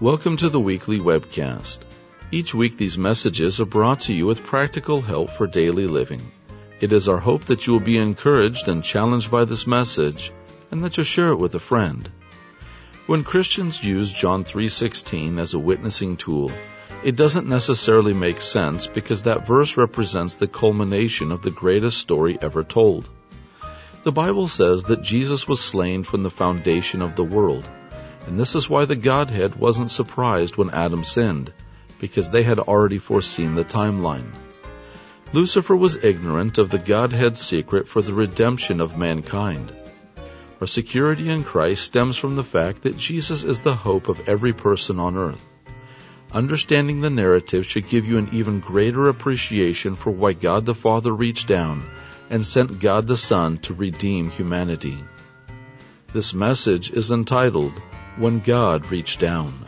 Welcome to the weekly webcast. Each week these messages are brought to you with practical help for daily living. It is our hope that you will be encouraged and challenged by this message, and that you'll share it with a friend. When Christians use John 3:16 as a witnessing tool, it doesn't necessarily make sense because that verse represents the culmination of the greatest story ever told. The Bible says that Jesus was slain from the foundation of the world, and this is why the Godhead wasn't surprised when Adam sinned, because they had already foreseen the timeline. Lucifer was ignorant of the Godhead's secret for the redemption of mankind. Our security in Christ stems from the fact that Jesus is the hope of every person on earth. Understanding the narrative should give you an even greater appreciation for why God the Father reached down and sent God the Son to redeem humanity. This message is entitled, When God Reached Down.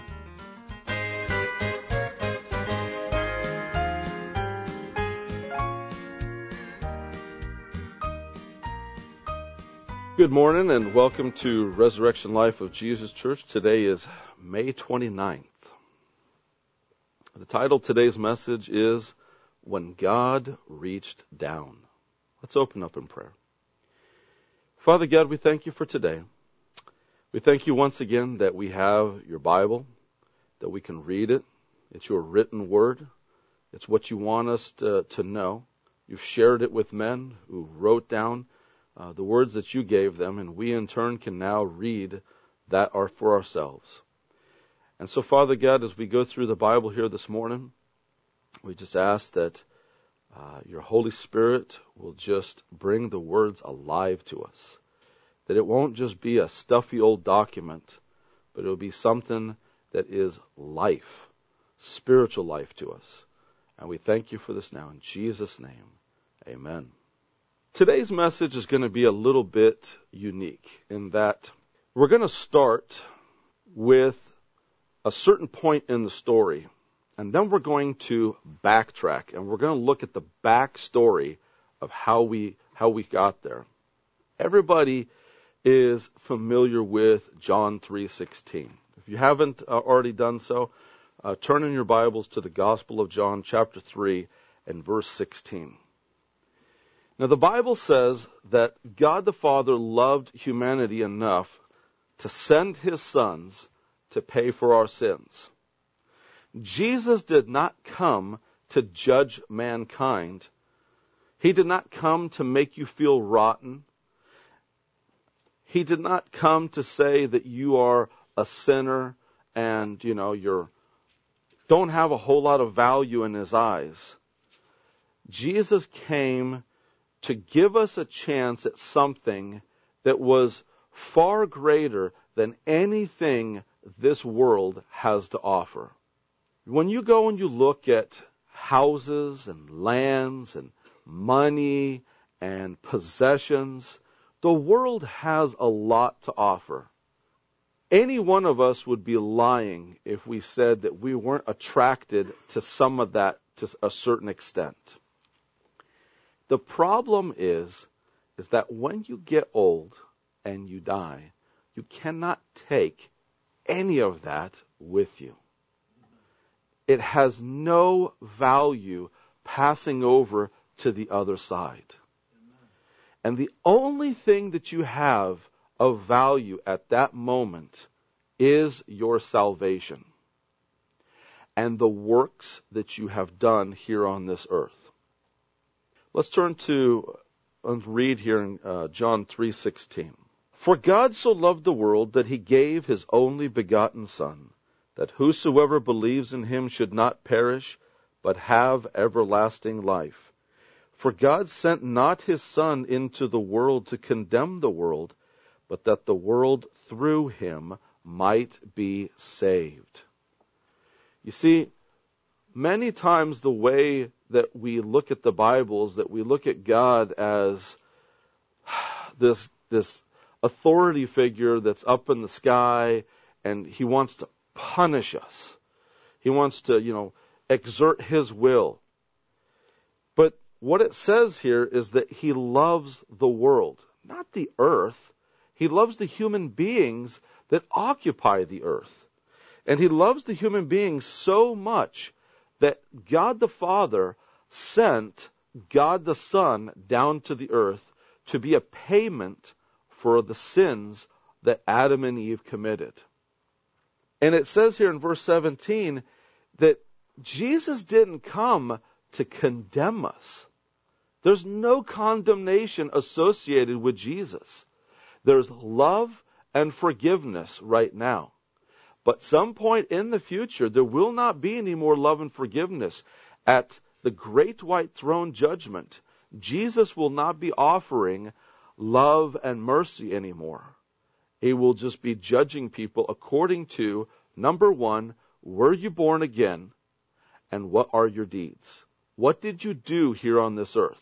Good morning and welcome to Resurrection Life of Jesus Church. Today is May 29th. The title of today's message is When God Reached Down. Let's open up in prayer. Father God, we thank you for today. We thank you once again that we have your Bible, that we can read it. It's your written word. It's what you want us to know. You've shared it with men who wrote down the words that you gave them, and we in turn can now read that are for ourselves. And so, Father God, as we go through the Bible here this morning, we just ask that your Holy Spirit will just bring the words alive to us. That it won't just be a stuffy old document, but it will be something that is life, spiritual life to us. And we thank you for this now in Jesus' name. Amen. Today's message is going to be a little bit unique in that we're going to start with a certain point in the story, and then we're going to backtrack, and we're going to look at the backstory of how we got there. Everybody is familiar with John 3:16. If you haven't already done so, turn in your Bibles to the Gospel of John, chapter 3, and verse 16. Now, the Bible says that God the Father loved humanity enough to send his sons to pay for our sins. Jesus did not come to judge mankind. He did not come to make you feel rotten. He did not come to say that you are a sinner and, you don't have a whole lot of value in his eyes. Jesus came to give us a chance at something that was far greater than anything this world has to offer. When you go and you look at houses and lands and money and possessions, the world has a lot to offer. Any one of us would be lying if we said that we weren't attracted to some of that to a certain extent. The problem is that when you get old and you die, you cannot take any of that with you. It has no value passing over to the other side. And the only thing that you have of value at that moment is your salvation and the works that you have done here on this earth. Let's turn to and read here in John 3:16. For God so loved the world that he gave his only begotten Son, that whosoever believes in him should not perish, but have everlasting life. For God sent not his Son into the world to condemn the world, but that the world through him might be saved. You see, many times the way that we look at the Bible is that we look at God as this authority figure that's up in the sky, and he wants to punish us. He wants to, exert his will. But what it says here is that he loves the world, not the earth. He loves the human beings that occupy the earth. And he loves the human being so much that God the Father sent God the Son down to the earth to be a payment for the sins that Adam and Eve committed. And it says here in verse 17 that Jesus didn't come to condemn us. There's no condemnation associated with Jesus. There's love and forgiveness right now. But some point in the future, there will not be any more love and forgiveness. At the great white throne judgment, Jesus will not be offering love and mercy anymore. He will just be judging people according to, number one, were you born again? And what are your deeds? What did you do here on this earth?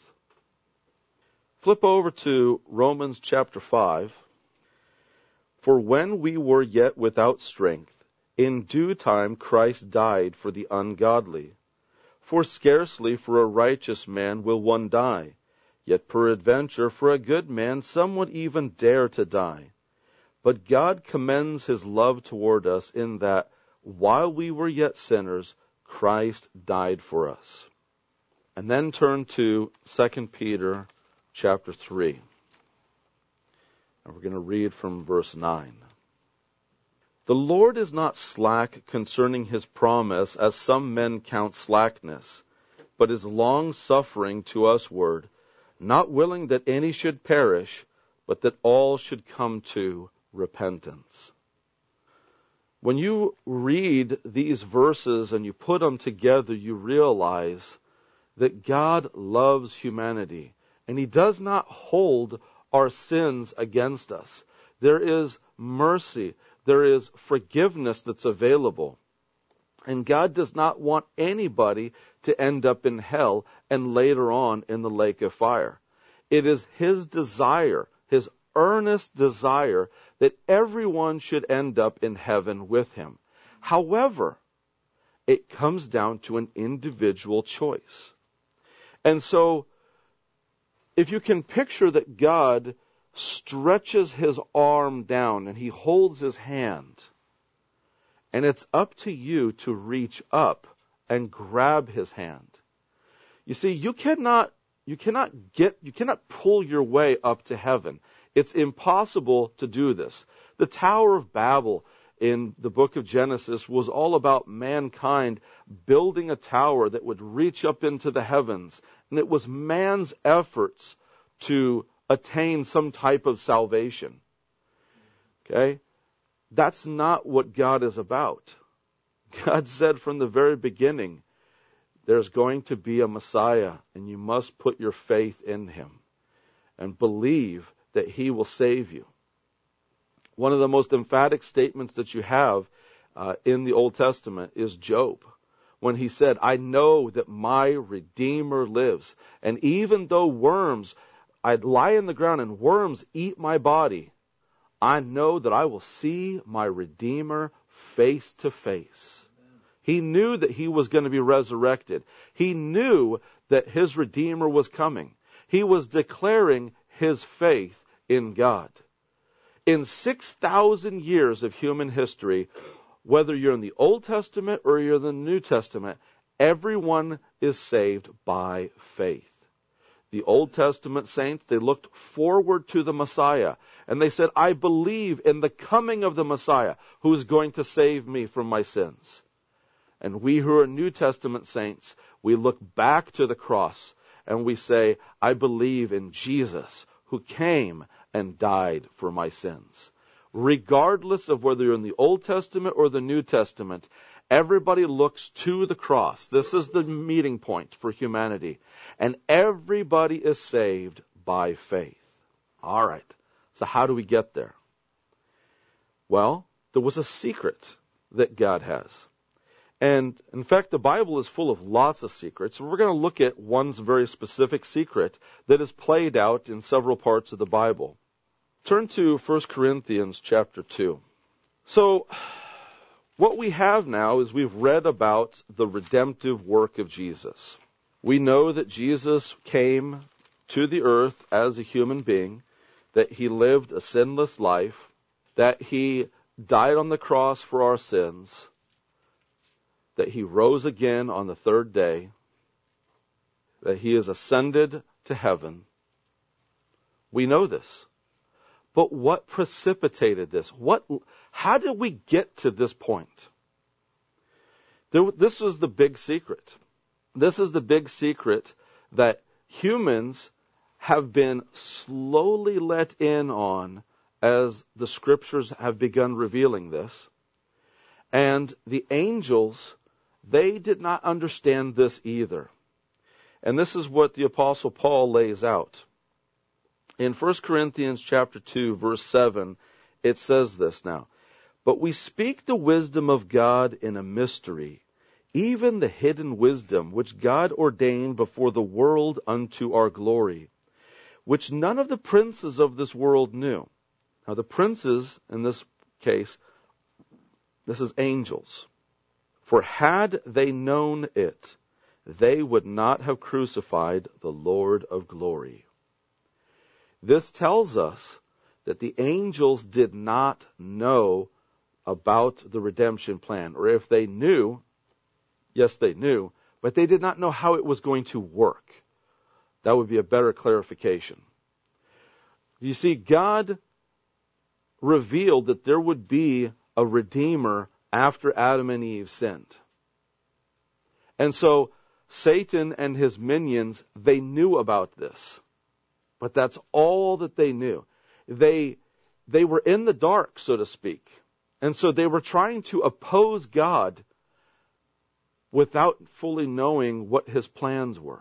Flip over to Romans chapter 5. For when we were yet without strength, in due time Christ died for the ungodly. For scarcely for a righteous man will one die, yet peradventure for a good man some would even dare to die. But God commends his love toward us in that, while we were yet sinners, Christ died for us. And then turn to 2 Peter chapter 3. And we're going to read from verse 9. The Lord is not slack concerning his promise, as some men count slackness, but is long-suffering to usward, not willing that any should perish, but that all should come to repentance. When you read these verses and you put them together, you realize that God loves humanity, and he does not hold our sins against us. There is mercy. There is forgiveness that's available. And God does not want anybody to end up in hell and later on in the lake of fire. It is his desire, his earnest desire, that everyone should end up in heaven with him. However, it comes down to an individual choice. And so, if you can picture that God stretches his arm down and he holds his hand, and it's up to you to reach up and grab his hand. You see, you cannot pull your way up to heaven. It's impossible to do this. The Tower of Babel in the book of Genesis was all about mankind building a tower that would reach up into the heavens. And it was man's efforts to attain some type of salvation. Okay? That's not what God is about. God said from the very beginning, there's going to be a Messiah, and you must put your faith in him and believe that he will save you. One of the most emphatic statements that you have in the Old Testament is Job, when he said, I know that my Redeemer lives, and even though I'd lie in the ground and worms eat my body, I know that I will see my Redeemer face to face. He knew that he was going to be resurrected. He knew that his Redeemer was coming. He was declaring his faith in God. In 6,000 years of human history, whether you're in the Old Testament or you're in the New Testament, everyone is saved by faith. The Old Testament saints, they looked forward to the Messiah, and they said, I believe in the coming of the Messiah who is going to save me from my sins. And we who are New Testament saints, we look back to the cross and we say, I believe in Jesus who came and died for my sins. Regardless of whether you're in the Old Testament or the New Testament, everybody looks to the cross. This is the meeting point for humanity. And everybody is saved by faith. All right. So how do we get there? Well, there was a secret that God has. And in fact, the Bible is full of lots of secrets. We're going to look at one very specific secret that is played out in several parts of the Bible. Turn to 1 Corinthians chapter 2. So, what we have now is we've read about the redemptive work of Jesus. We know that Jesus came to the earth as a human being, that he lived a sinless life, that he died on the cross for our sins, that he rose again on the third day, that he is ascended to heaven. We know this. But what precipitated this? How did we get to this point? This was the big secret. This is the big secret that humans have been slowly let in on as the scriptures have begun revealing this. And the angels, they did not understand this either. And this is what the Apostle Paul lays out. In 1 Corinthians chapter 2, verse 7, it says this now, "But we speak the wisdom of God in a mystery, even the hidden wisdom which God ordained before the world unto our glory, which none of the princes of this world knew." Now the princes, in this case, this is angels. "For had they known it, they would not have crucified the Lord of glory." This tells us that the angels did not know about the redemption plan. Or if they knew, yes, they knew, but they did not know how it was going to work. That would be a better clarification. You see, God revealed that there would be a Redeemer after Adam and Eve sinned. And so Satan and his minions, they knew about this. But that's all that they knew. They were in the dark, so to speak. And so they were trying to oppose God without fully knowing what his plans were.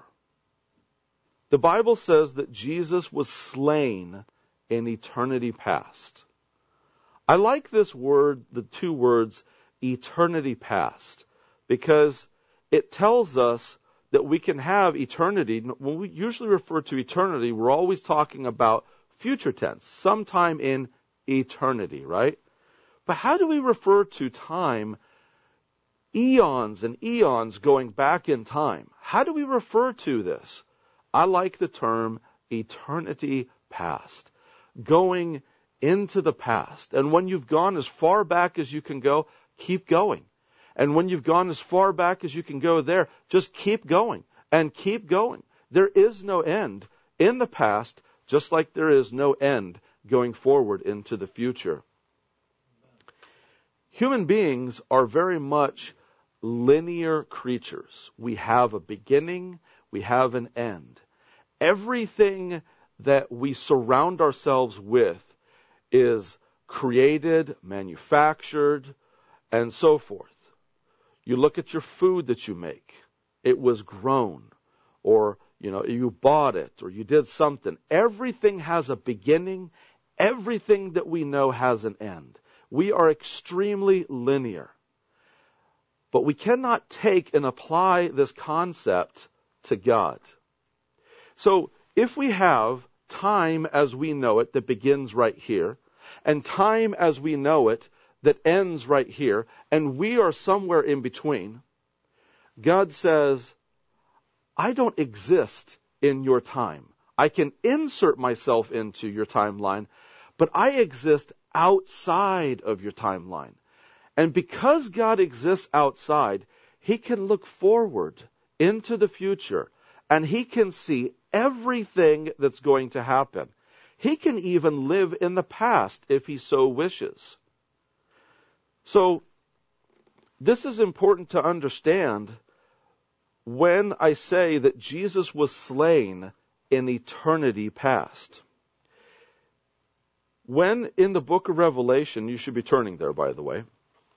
The Bible says that Jesus was slain in eternity past. I like this word, the two words, eternity past, because it tells us that we can have eternity. When we usually refer to eternity, we're always talking about future tense, sometime in eternity, right? But how do we refer to time, eons and eons going back in time? How do we refer to this? I like the term eternity past, going into the past. And when you've gone as far back as you can go, keep going. And when you've gone as far back as you can go there, just keep going and keep going. There is no end in the past, just like there is no end going forward into the future. Human beings are very much linear creatures. We have a beginning, we have an end. Everything that we surround ourselves with is created, manufactured, and so forth. You look at your food that you make. It was grown, or you bought it, or you did something. Everything has a beginning. Everything that we know has an end. We are extremely linear. But we cannot take and apply this concept to God. So if we have time as we know it that begins right here, and time as we know it that ends right here, and we are somewhere in between, God says, I don't exist in your time. I can insert myself into your timeline, but I exist outside of your timeline. And because God exists outside, he can look forward into the future, and he can see everything that's going to happen. He can even live in the past if he so wishes. So, this is important to understand when I say that Jesus was slain in eternity past. When in the book of Revelation, you should be turning there, by the way,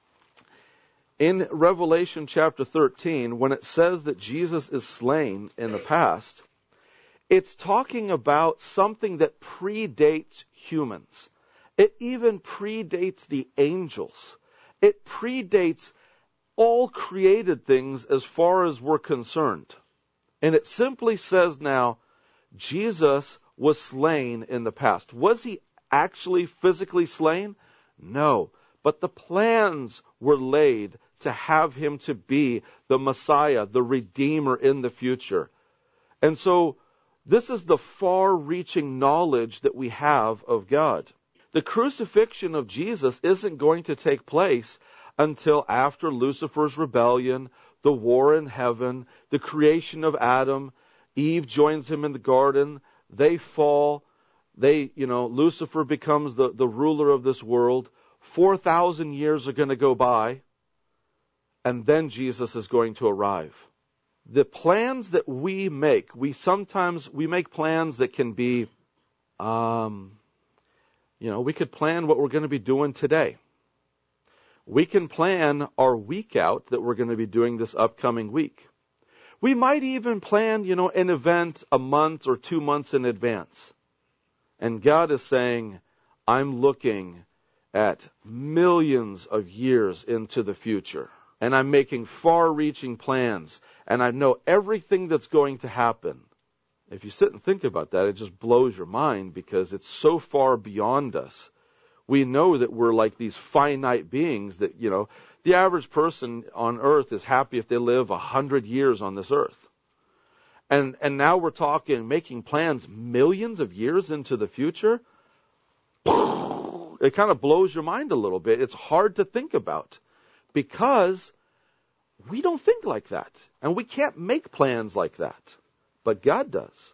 in Revelation chapter 13, when it says that Jesus is slain in the past, it's talking about something that predates humans. It even predates the angels. It predates all created things as far as we're concerned. And it simply says now, Jesus was slain in the past. Was he actually physically slain? No. But the plans were laid to have him to be the Messiah, the Redeemer in the future. And so, this is the far-reaching knowledge that we have of God. The crucifixion of Jesus isn't going to take place until after Lucifer's rebellion, the war in heaven, the creation of Adam. Eve joins him in the garden. They fall. Lucifer becomes the ruler of this world. 4,000 years are going to go by, and then Jesus is going to arrive. The plans that we make, we make plans that can be, we could plan what we're going to be doing today. We can plan our week out that we're going to be doing this upcoming week. We might even plan, an event a month or 2 months in advance. And God is saying, I'm looking at millions of years into the future. And I'm making far-reaching plans. And I know everything that's going to happen. If you sit and think about that, it just blows your mind because it's so far beyond us. We know that we're like these finite beings that, the average person on earth is happy if they live 100 years on this earth. And now we're talking, making plans millions of years into the future. It kind of blows your mind a little bit. It's hard to think about because we don't think like that. And we can't make plans like that. But God does.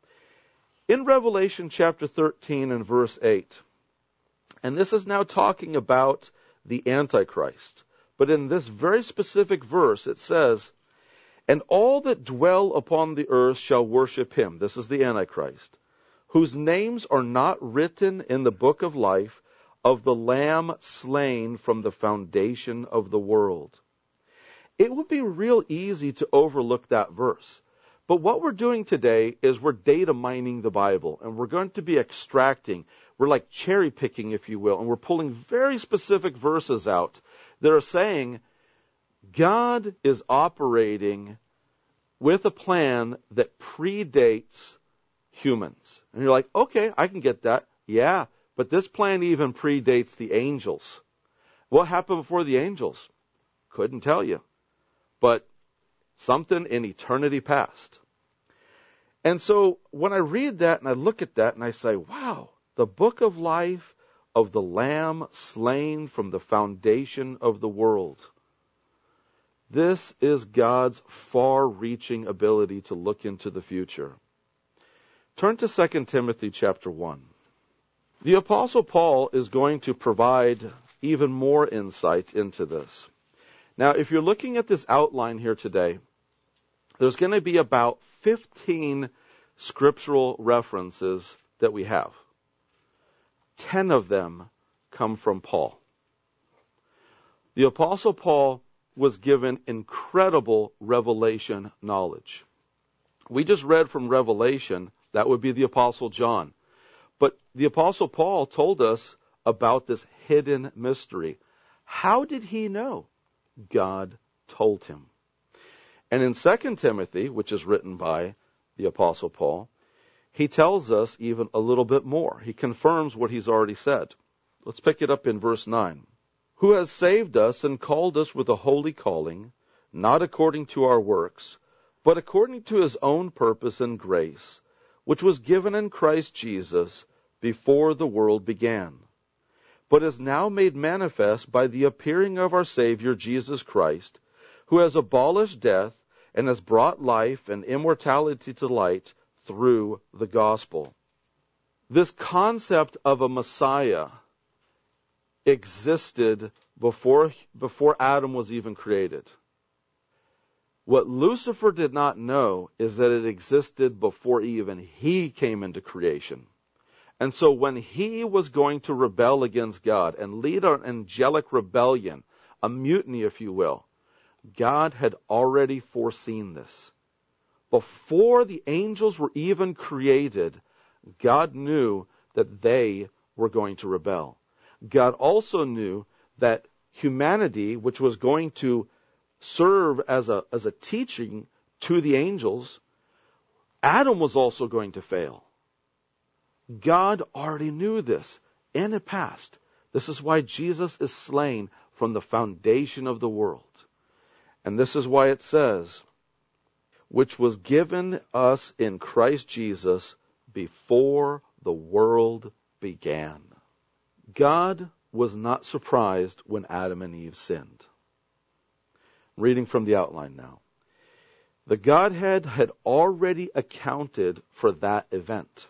In Revelation chapter 13 and verse 8, and this is now talking about the Antichrist. But in this very specific verse, it says, and all that dwell upon the earth shall worship him. This is the Antichrist, whose names are not written in the book of life of the Lamb slain from the foundation of the world. It would be real easy to overlook that verse. But what we're doing today is we're data mining the Bible, and we're going to be extracting. We're like cherry picking, if you will, and we're pulling very specific verses out that are saying God is operating with a plan that predates humans. And you're like, okay, I can get that. Yeah, but this plan even predates the angels. What happened before the angels? Couldn't tell you. But something in eternity past. And so when I read that and I look at that and I say, wow, the book of life of the Lamb slain from the foundation of the world. This is God's far-reaching ability to look into the future. Turn to 2 Timothy chapter 1. The Apostle Paul is going to provide even more insight into this. Now, if you're looking at this outline here today, there's going to be about 15 scriptural references that we have. 10 of them come from Paul. The Apostle Paul was given incredible revelation knowledge. We just read from Revelation, that would be the Apostle John. But the Apostle Paul told us about this hidden mystery. How did he know? God told him. And in 2 Timothy, which is written by the Apostle Paul, he tells us even a little bit more. He confirms what he's already said. Let's pick it up in verse 9. Who has saved us and called us with a holy calling, not according to our works, but according to his own purpose and grace, which was given in Christ Jesus before the world began, but is now made manifest by the appearing of our Savior Jesus Christ, who has abolished death and has brought life and immortality to light through the gospel. This concept of a Messiah existed before Adam was even created. What Lucifer did not know is that it existed before even he came into creation. And so when he was going to rebel against God and lead an angelic rebellion, a mutiny, if you will, God had already foreseen this. Before the angels were even created, God knew that they were going to rebel. God also knew that humanity, which was going to serve as a teaching to the angels, Adam was also going to fail. God already knew this in the past. This is why Jesus is slain from the foundation of the world. And this is why it says, which was given us in Christ Jesus before the world began. God was not surprised when Adam and Eve sinned. Reading from the outline now. The Godhead had already accounted for that event.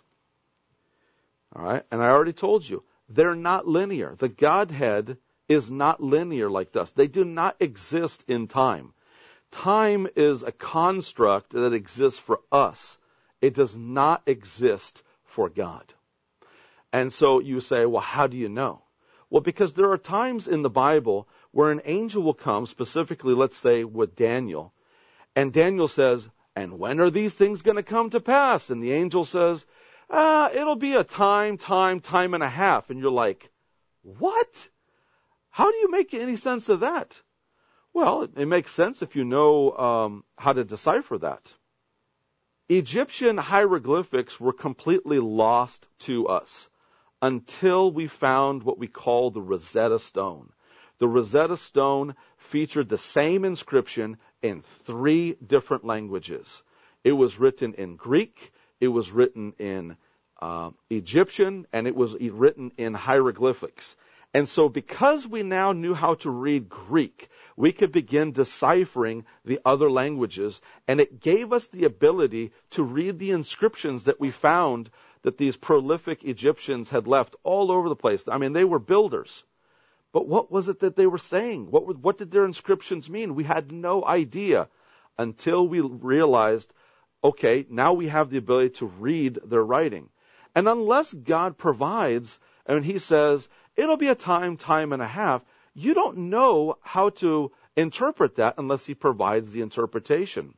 All right? And I already told you, they're not linear. The Godhead is not linear like us. They do not exist in time. Time is a construct that exists for us. It does not exist for God. And so you say, well, how do you know? Well, because there are times in the Bible where an angel will come, specifically, let's say, with Daniel, and Daniel says, and when are these things going to come to pass? And the angel says, it'll be a time and a half. And you're like, what? How do you make any sense of that? Well, it makes sense if you know how to decipher that. Egyptian hieroglyphics were completely lost to us until we found what we call the Rosetta Stone. The Rosetta Stone featured the same inscription in 3 different languages. It was written in Greek, it was written in Egyptian, and it was written in hieroglyphics. And so because we now knew how to read Greek, we could begin deciphering the other languages, and it gave us the ability to read the inscriptions that we found that these prolific Egyptians had left all over the place. I mean, they were builders. But what was it that they were saying? What did their inscriptions mean? We had no idea until we realized, okay, now we have the ability to read their writing. And unless God provides, and He says, it'll be a time and a half, you don't know how to interpret that unless He provides the interpretation.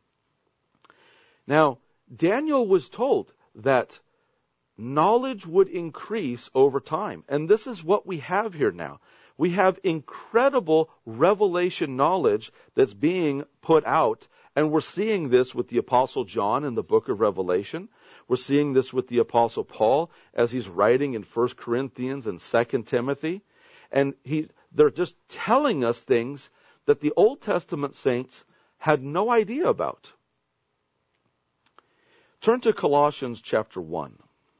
Now, Daniel was told that knowledge would increase over time. And this is what we have here now. We have incredible revelation knowledge that's being put out, and we're seeing this with the Apostle John in the book of Revelation. We're seeing this with the Apostle Paul as he's writing in 1 Corinthians and 2 Timothy. And they're just telling us things that the Old Testament saints had no idea about. Turn to Colossians chapter 1.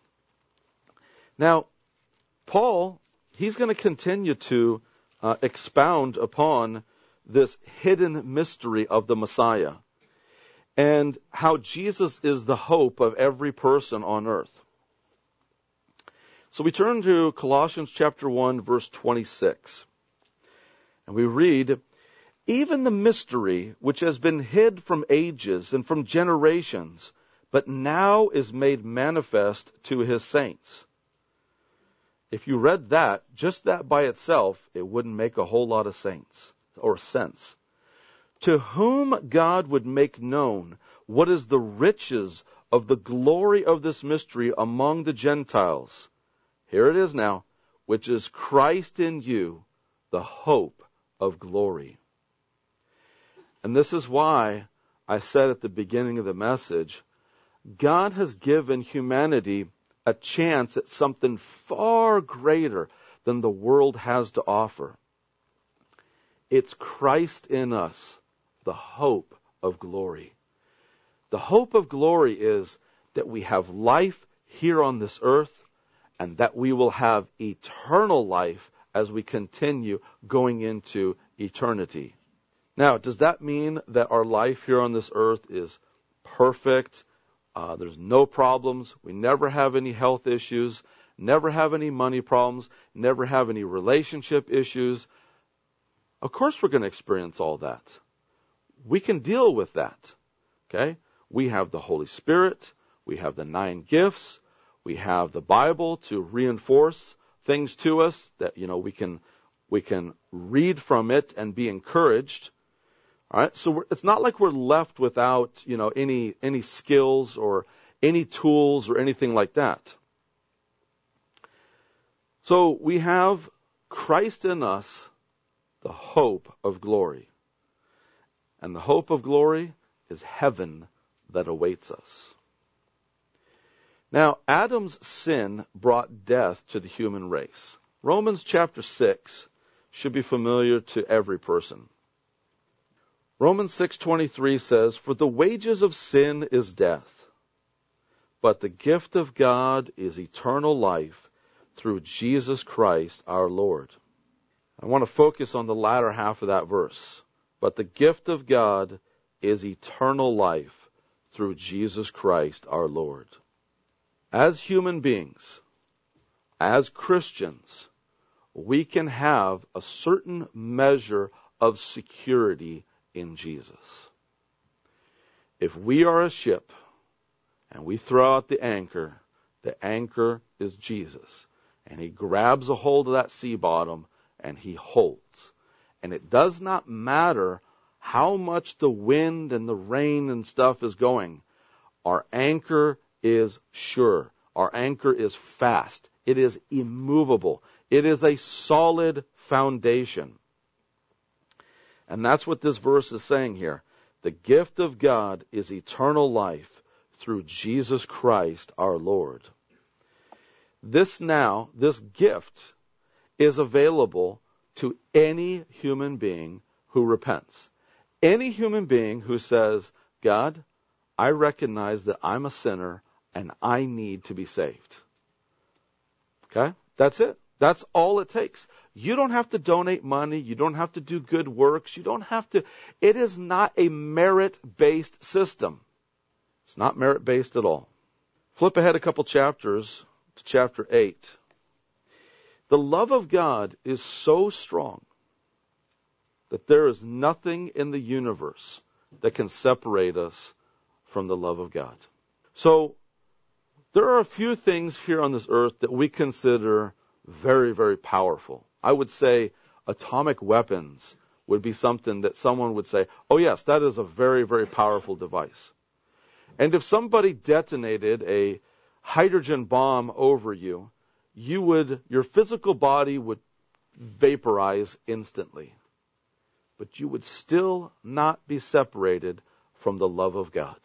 Now, Paul, he's going to continue to expound upon this hidden mystery of the Messiah and how Jesus is the hope of every person on earth. So we turn to Colossians chapter 1, verse 26. And we read, even the mystery which has been hid from ages and from generations, but now is made manifest to His saints. If you read that, just that by itself, it wouldn't make a whole lot of sense. To whom God would make known what is the riches of the glory of this mystery among the Gentiles. Here it is now, which is Christ in you, the hope of glory. And this is why I said at the beginning of the message, God has given humanity a chance at something far greater than the world has to offer. It's Christ in us, the hope of glory. The hope of glory is that we have life here on this earth and that we will have eternal life as we continue going into eternity. Now, does that mean that our life here on this earth is perfect? There's no problems. We never have any health issues, never have any money problems, never have any relationship issues. Of course we're going to experience all that. We can deal with that. Okay? We have the Holy Spirit. We have the 9 gifts. We have the Bible to reinforce things to us that, we can read from it and be encouraged. All right, so it's not like we're left without, any skills or any tools or anything like that. So we have Christ in us, the hope of glory. And the hope of glory is heaven that awaits us. Now, Adam's sin brought death to the human race. Romans chapter 6 should be familiar to every person. Romans 6:23 says, for the wages of sin is death, but the gift of God is eternal life through Jesus Christ our Lord. I want to focus on the latter half of that verse. But the gift of God is eternal life through Jesus Christ our Lord. As human beings, as Christians, we can have a certain measure of security in Jesus. If we are a ship and we throw out the anchor is Jesus. And he grabs a hold of that sea bottom and he holds. And it does not matter how much the wind and the rain and stuff is going. Our anchor is sure. Our anchor is fast. It is immovable. It is a solid foundation. And that's what this verse is saying here. The gift of God is eternal life through Jesus Christ our Lord. This gift is available to any human being who repents. Any human being who says, God, I recognize that I'm a sinner and I need to be saved. Okay? That's it. That's all it takes. You don't have to donate money. You don't have to do good works. It is not a merit-based system. It's not merit-based at all. Flip ahead a couple chapters to chapter 8. The love of God is so strong that there is nothing in the universe that can separate us from the love of God. So, there are a few things here on this earth that we consider very, very powerful. I would say atomic weapons would be something that someone would say, oh yes, that is a very, very powerful device. And if somebody detonated a hydrogen bomb over you, your physical body would vaporize instantly. But you would still not be separated from the love of God.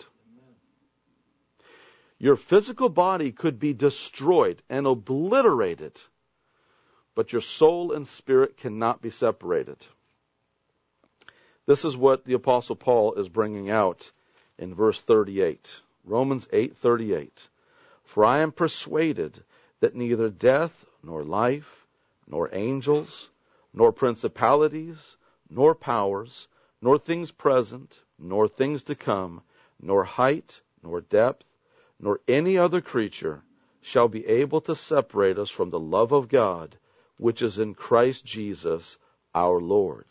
Your physical body could be destroyed and obliterated, but your soul and spirit cannot be separated. This is what the Apostle Paul is bringing out in verse 38. Romans 8:38. For I am persuaded that neither death, nor life, nor angels, nor principalities, nor powers, nor things present, nor things to come, nor height, nor depth, nor any other creature shall be able to separate us from the love of God, which is in Christ Jesus our Lord.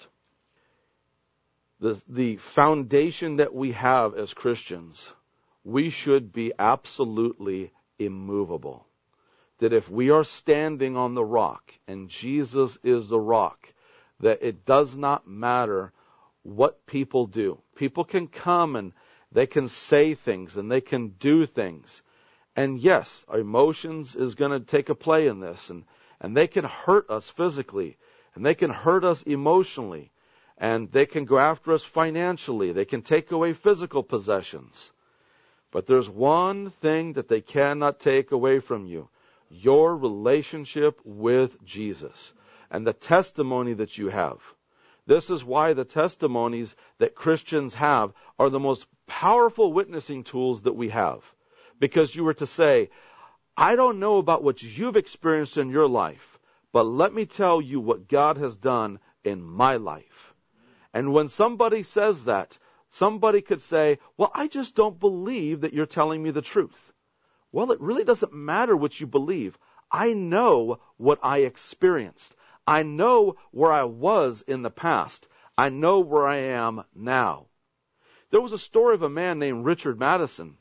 The foundation that we have as Christians, we should be absolutely immovable. That if we are standing on the rock, and Jesus is the rock, that it does not matter what people do. People can come and they can say things and they can do things. And yes, our emotions is going to take a play in this. And they can hurt us physically. And they can hurt us emotionally. And they can go after us financially. They can take away physical possessions. But there's one thing that they cannot take away from you. Your relationship with Jesus. And the testimony that you have. This is why the testimonies that Christians have are the most powerful witnessing tools that we have. Because you were to say, I don't know about what you've experienced in your life, but let me tell you what God has done in my life. And when somebody says that, somebody could say, well, I just don't believe that you're telling me the truth. Well, it really doesn't matter what you believe. I know what I experienced. I know where I was in the past. I know where I am now. There was a story of a man named Richard Madison.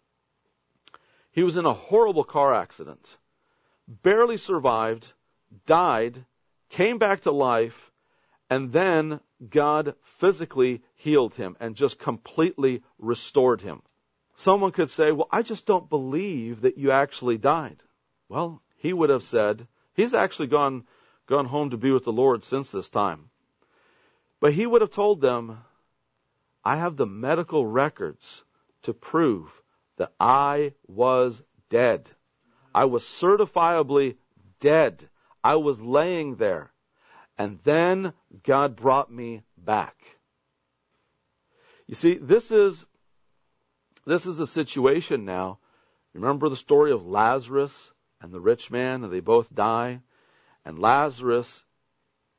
He was in a horrible car accident, barely survived, died, came back to life, and then God physically healed him and just completely restored him. Someone could say, well, I just don't believe that you actually died. Well, he would have said, he's actually gone home to be with the Lord since this time. But he would have told them, I have the medical records to prove that I was dead. I was certifiably dead. I was laying there. And then God brought me back. You see, this is a situation now. Remember the story of Lazarus and the rich man, and they both die. And Lazarus,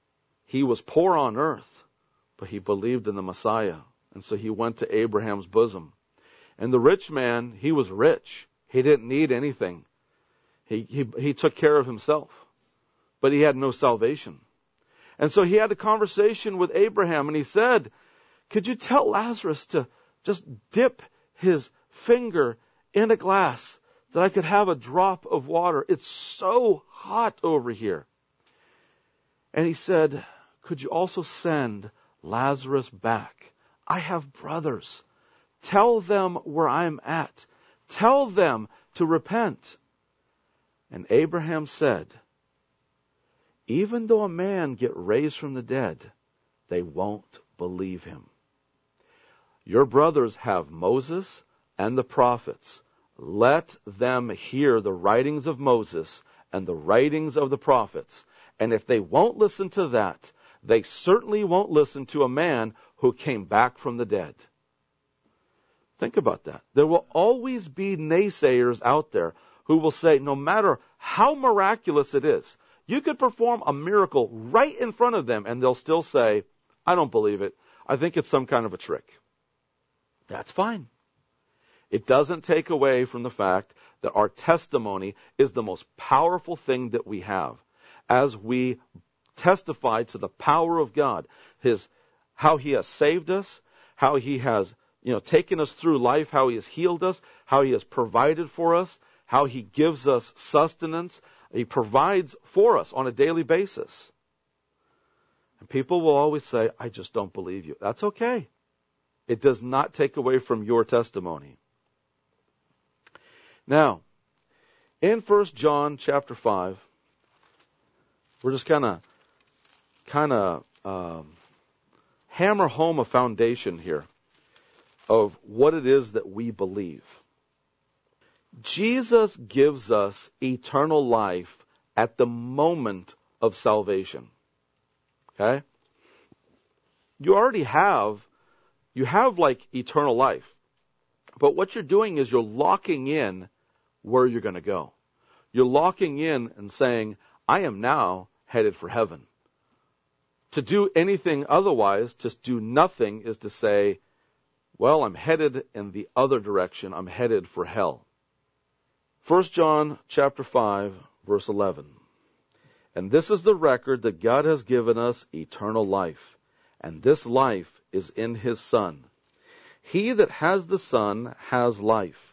He was poor on earth, but he believed in the Messiah. And so he went to Abraham's bosom. And the rich man, he was rich. He didn't need anything. He took care of himself, but he had no salvation. And so he had a conversation with Abraham, and he said, could you tell Lazarus to just dip his finger in a glass that I could have a drop of water? It's so hot over here. And he said, could you also send Lazarus back? I have brothers. Tell them where I'm at. Tell them to repent. And Abraham said, even though a man get raised from the dead, they won't believe him. Your brothers have Moses and the prophets. Let them hear the writings of Moses and the writings of the prophets. And if they won't listen to that, they certainly won't listen to a man who came back from the dead. Think about that. There will always be naysayers out there who will say, no matter how miraculous it is, you could perform a miracle right in front of them, and they'll still say, I don't believe it. I think it's some kind of a trick. That's fine. It doesn't take away from the fact that our testimony is the most powerful thing that we have. As we testify to the power of God, how He has saved us, how He has taken us through life, how He has healed us, how He has provided for us, how He gives us sustenance. He provides for us on a daily basis. And people will always say, I just don't believe you. That's okay. It does not take away from your testimony. Now, in 1 John chapter 5, we're just kind of hammer home a foundation here of what it is that we believe. Jesus gives us eternal life at the moment of salvation. Okay? You already have like eternal life. But what you're doing is you're locking in where you're going to go. You're locking in and saying, I am now headed for heaven. To do anything otherwise, to do nothing, is to say, well, I'm headed in the other direction. I'm headed for hell. 1 John chapter 5, verse 11. And this is the record that God has given us, eternal life. And this life is in His Son. He that has the Son has life.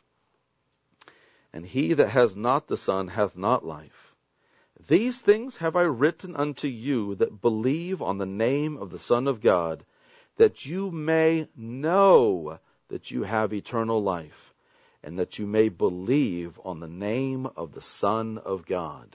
And he that has not the Son hath not life. These things have I written unto you that believe on the name of the Son of God, that you may know that you have eternal life, and that you may believe on the name of the Son of God.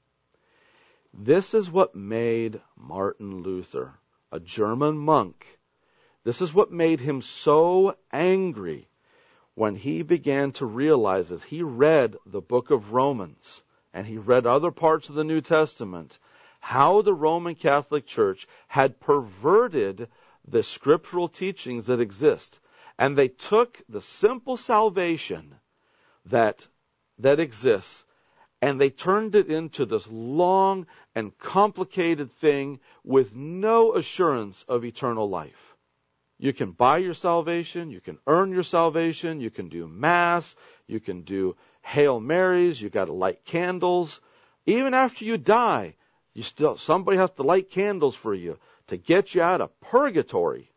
This is what made Martin Luther, a German monk, this is what made him so angry when he began to realize, as he read the book of Romans, and he read other parts of the New Testament, how the Roman Catholic Church had perverted the scriptural teachings that exist. And they took the simple salvation that exists, and they turned it into this long and complicated thing with no assurance of eternal life. You can buy your salvation, you can earn your salvation, you can do Mass, you can do Hail Marys, you got to light candles. Even after you die, somebody has to light candles for you to get you out of purgatory.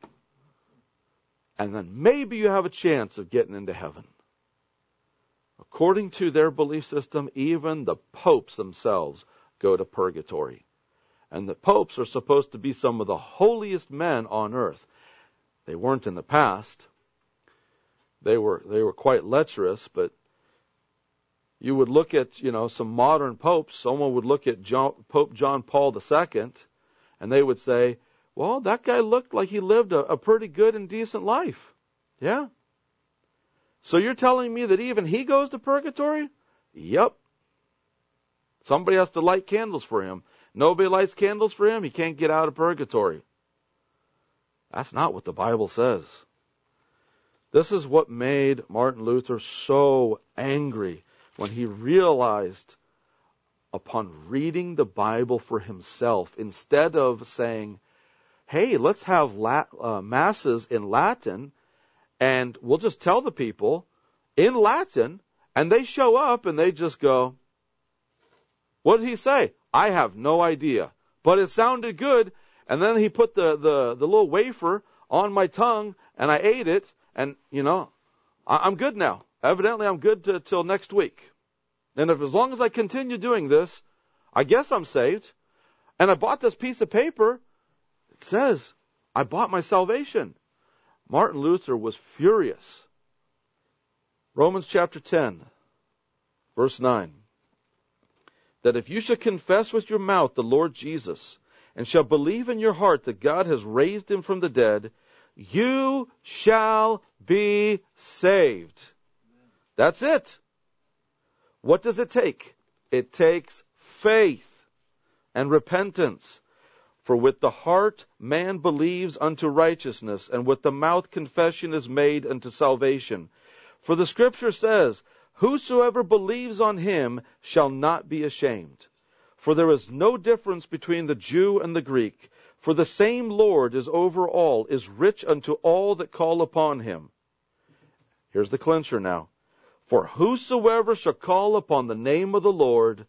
And then maybe you have a chance of getting into heaven. According to their belief system, even the popes themselves go to purgatory. And the popes are supposed to be some of the holiest men on earth. They weren't in the past. They were quite lecherous, but you would look at, some modern popes. Someone would look at Pope John Paul II, and they would say, well, that guy looked like he lived a pretty good and decent life. Yeah. So you're telling me that even he goes to purgatory? Yep. Somebody has to light candles for him. Nobody lights candles for him, he can't get out of purgatory. That's not what the Bible says. This is what made Martin Luther so angry when he realized upon reading the Bible for himself, instead of saying, hey, let's have masses in Latin, and we'll just tell the people in Latin, and they show up and they just go, what did he say? I have no idea, but it sounded good. And then he put the little wafer on my tongue, and I ate it, and, I'm good now. Evidently, I'm good till next week. And as long as I continue doing this, I guess I'm saved. And I bought this piece of paper. It says, I bought my salvation. Martin Luther was furious. Romans chapter 10, verse 9. That if you shall confess with your mouth the Lord Jesus, and shall believe in your heart that God has raised him from the dead, you shall be saved. That's it. What does it take? It takes faith and repentance. For with the heart man believes unto righteousness, and with the mouth confession is made unto salvation. For the Scripture says, whosoever believes on him shall not be ashamed. For there is no difference between the Jew and the Greek. For the same Lord is over all, is rich unto all that call upon him. Here's the clincher now. For whosoever shall call upon the name of the Lord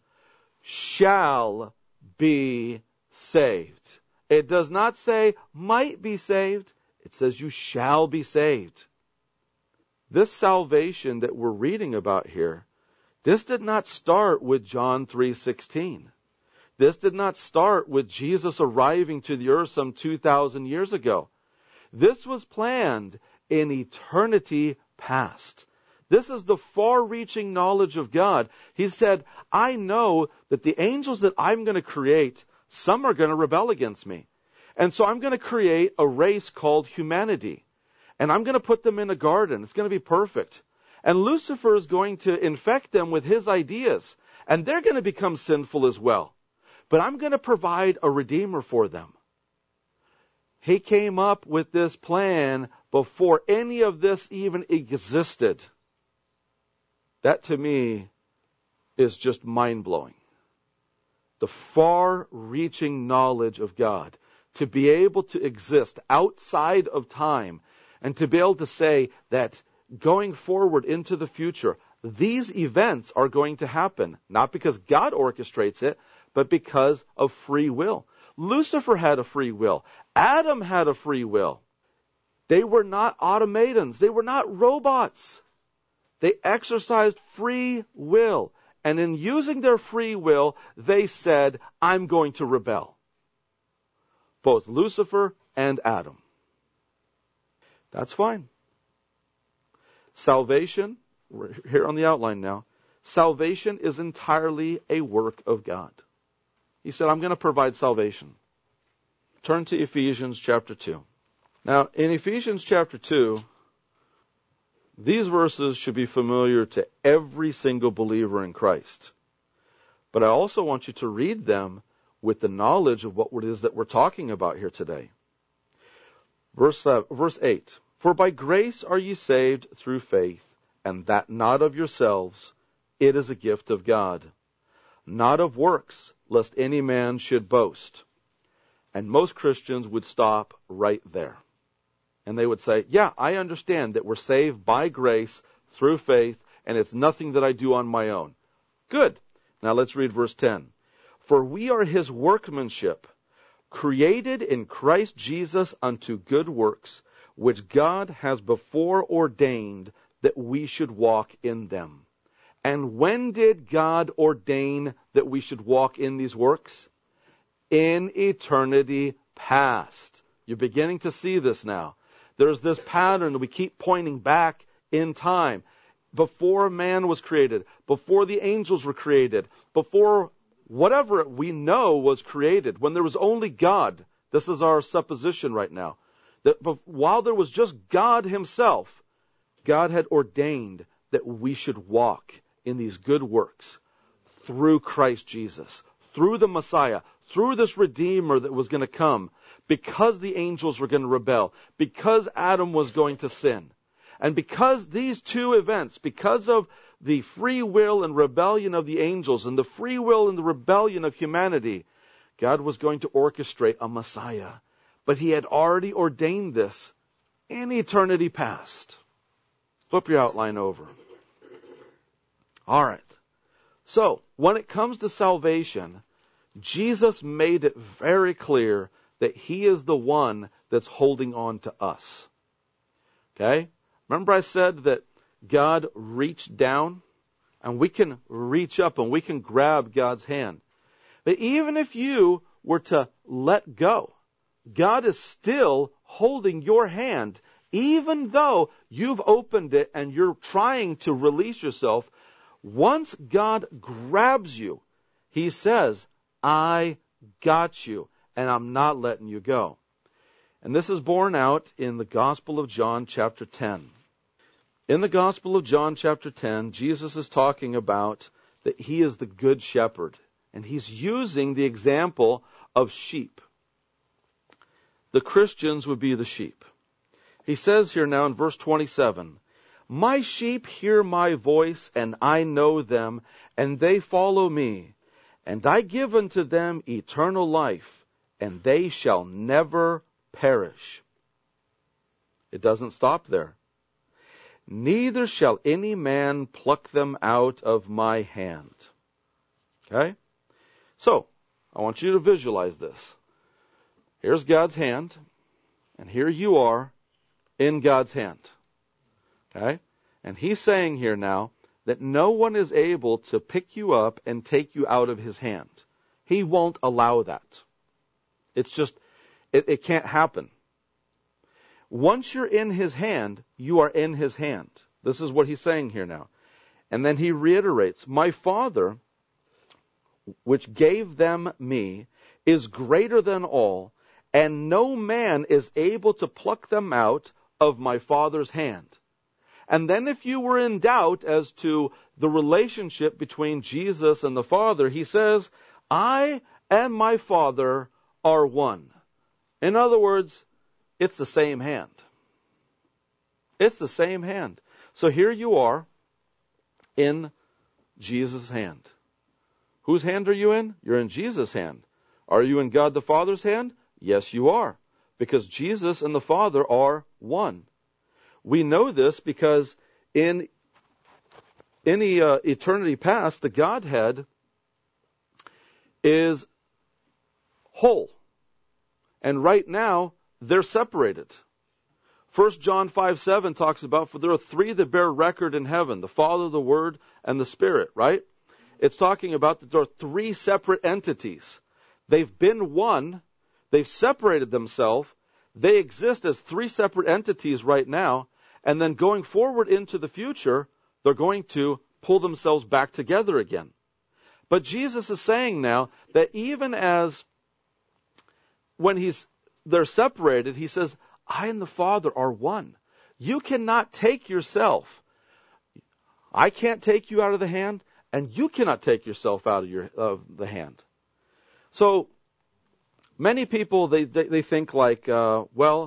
shall be saved. It does not say might be saved. It says you shall be saved. This salvation that we're reading about here, this did not start with John 3:16. This did not start with Jesus arriving to the earth some 2,000 years ago. This was planned in eternity past. This is the far-reaching knowledge of God. He said, I know that the angels that I'm going to create, some are going to rebel against me. And so I'm going to create a race called humanity. And I'm going to put them in a garden. It's going to be perfect. And Lucifer is going to infect them with his ideas. And they're going to become sinful as well. But I'm going to provide a redeemer for them. He came up with this plan before any of this even existed. That to me is just mind-blowing. The far-reaching knowledge of God. To be able to exist outside of time. And to be able to say that going forward into the future, these events are going to happen. Not because God orchestrates it, but because of free will. Lucifer had a free will. Adam had a free will. They were not automatons. They were not robots. They exercised free will. And in using their free will, they said, I'm going to rebel. Both Lucifer and Adam. That's fine. Salvation, we're here on the outline now. Salvation is entirely a work of God. He said, I'm going to provide salvation. Turn to Ephesians chapter 2. Now, in Ephesians chapter 2, these verses should be familiar to every single believer in Christ. But I also want you to read them with the knowledge of what it is that we're talking about here today. Verse 8. For by grace are ye saved through faith, and that not of yourselves, it is a gift of God. Not of works, lest any man should boast. And most Christians would stop right there. And they would say, yeah, I understand that we're saved by grace through faith, and it's nothing that I do on my own. Good. Now let's read verse 10. For we are his workmanship, created in Christ Jesus unto good works, which God has before ordained that we should walk in them. And when did God ordain that we should walk in these works? In eternity past. You're beginning to see this now. There's this pattern that we keep pointing back in time. Before man was created, before the angels were created, before whatever we know was created, when there was only God. This is our supposition right now. That while there was just God himself, God had ordained that we should walk in these good works through Christ Jesus, through the Messiah, through this Redeemer that was going to come, because the angels were going to rebel, because Adam was going to sin. And because these two events, because of the free will and rebellion of the angels and the free will and the rebellion of humanity, God was going to orchestrate a Messiah. But he had already ordained this in eternity past. Flip your outline over. All right. So, when it comes to salvation, Jesus made it very clear that he is the one that's holding on to us. Okay? Remember I said that God reached down, and we can reach up and we can grab God's hand. But even if you were to let go, God is still holding your hand, even though you've opened it and you're trying to release yourself. Once God grabs you, he says, I got you, and I'm not letting you go. And this is borne out in the Gospel of John chapter 10. In the Gospel of John chapter 10, Jesus is talking about that he is the good shepherd, and he's using the example of sheep. The Christians would be the sheep. He says here now in verse 27, my sheep hear my voice, and I know them, and they follow me. And I give unto them eternal life, and they shall never perish. It doesn't stop there. Neither shall any man pluck them out of my hand. Okay? So, I want you to visualize this. Here's God's hand, and here you are in God's hand. Okay? And he's saying here now that no one is able to pick you up and take you out of his hand. He won't allow that. It's just, it can't happen. Once you're in his hand, you are in his hand. This is what he's saying here now. And then he reiterates, my Father, which gave them me, is greater than all, and no man is able to pluck them out of my Father's hand. And then if you were in doubt as to the relationship between Jesus and the Father, he says, I and my Father are one. In other words, it's the same hand. It's the same hand. So here you are in Jesus' hand. Whose hand are you in? You're in Jesus' hand. Are you in God the Father's hand? Yes, you are. Because Jesus and the Father are one. We know this because in any eternity past, the Godhead is whole. And right now, they're separated. 1 John 5:7 talks about, for there are three that bear record in heaven, the Father, the Word, and the Spirit, right? It's talking about that there are three separate entities. They've been one. They've separated themselves. They exist as three separate entities right now. And then going forward into the future, they're going to pull themselves back together again. But Jesus is saying now that even as when they're separated, he says, I and the Father are one. You cannot take yourself. I can't take you out of the hand, and you cannot take yourself out of the hand. So many people, they think like, what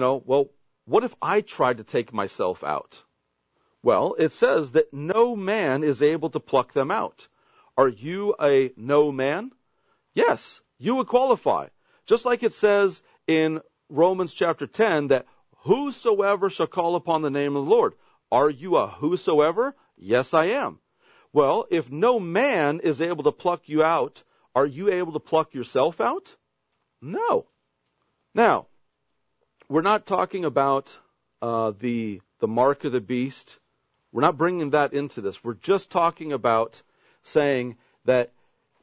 if I tried to take myself out? Well, it says that no man is able to pluck them out. Are you a no man? Yes, you would qualify. Just like it says in Romans chapter 10 that whosoever shall call upon the name of the Lord. Are you a whosoever? Yes, I am. Well, if no man is able to pluck you out, are you able to pluck yourself out? No. Now, we're not talking about the mark of the beast. We're not bringing that into this. We're just talking about saying that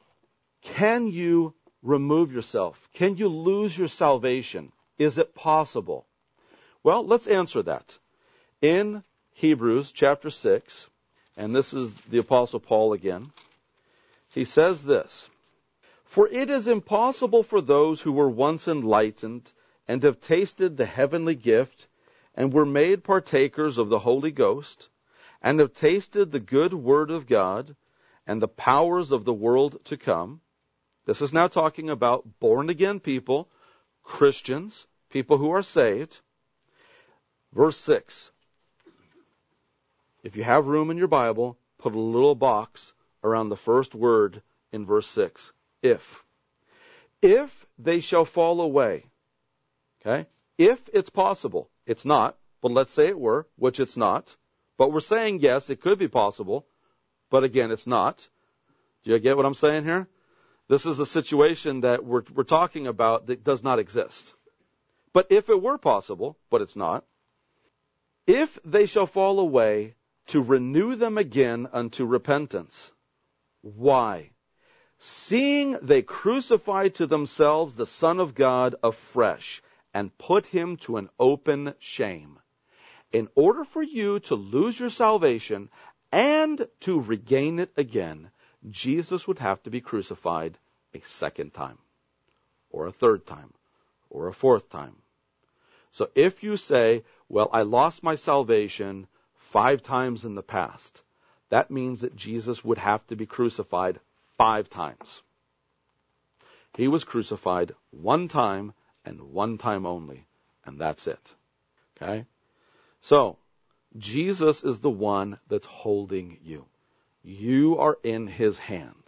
can you remove yourself? Can you lose your salvation? Is it possible? Well, let's answer that. In Hebrews chapter 6, and this is the Apostle Paul again, he says this, for it is impossible for those who were once enlightened and have tasted the heavenly gift and were made partakers of the Holy Ghost and have tasted the good word of God and the powers of the world to come. This is now talking about born-again people, Christians, people who are saved. Verse 6. If you have room in your Bible, put a little box around the first word in verse 6. If. If they shall fall away. Okay? If it's possible. It's not, but let's say it were, which it's not. But we're saying, yes, it could be possible. But again, it's not. Do you get what I'm saying here? This is a situation that we're talking about that does not exist. But if it were possible, but it's not. If they shall fall away, to renew them again unto repentance. Why? Seeing they crucify to themselves the Son of God afresh, and put him to an open shame. In order for you to lose your salvation and to regain it again, Jesus would have to be crucified a second time, or a third time, or a fourth time. So if you say, well, I lost my salvation 5 times in the past, that means that Jesus would have to be crucified 5 times. He was crucified 1 time and 1 time only, and that's it. Okay? So, Jesus is the one that's holding you. You are in his hand.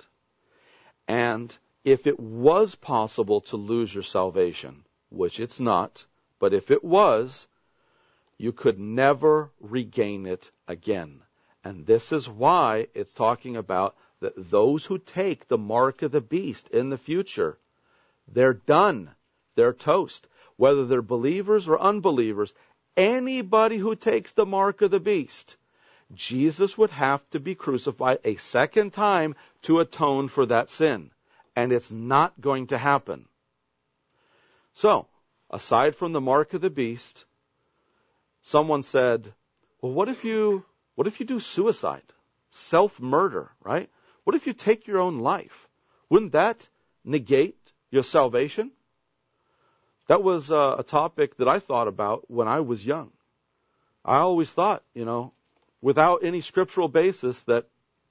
And if it was possible to lose your salvation, which it's not, but if it was, you could never regain it again. And this is why it's talking about that those who take the mark of the beast in the future, they're done. They're toast. Whether they're believers or unbelievers, anybody who takes the mark of the beast, Jesus would have to be crucified a second time to atone for that sin. And it's not going to happen. So, aside from the mark of the beast, someone said, well, what if you do suicide? Self-murder, right? What if you take your own life? Wouldn't that negate your salvation? That was a topic that I thought about when I was young. I always thought, without any scriptural basis, that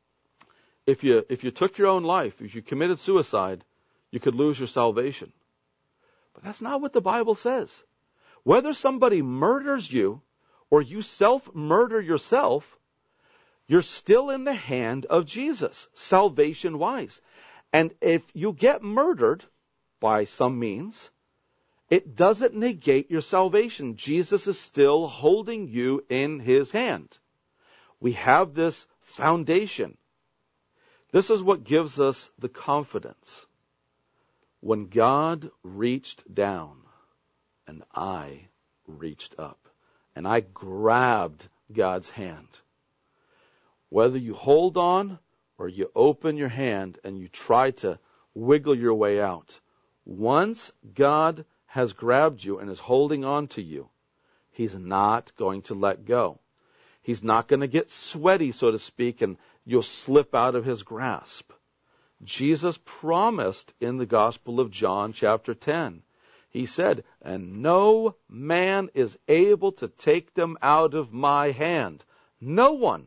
if you took your own life, if you committed suicide, you could lose your salvation. But that's not what the Bible says. Whether somebody murders you or you self-murder yourself, you're still in the hand of Jesus, salvation-wise. And if you get murdered by some means, it doesn't negate your salvation. Jesus is still holding you in his hand. We have this foundation. This is what gives us the confidence. When God reached down and I reached up and I grabbed God's hand, whether you hold on or you open your hand and you try to wiggle your way out, once God has grabbed you and is holding on to you, he's not going to let go. He's not going to get sweaty, so to speak, and you'll slip out of his grasp. Jesus promised in the Gospel of John, chapter 10, he said, and no man is able to take them out of my hand. No one.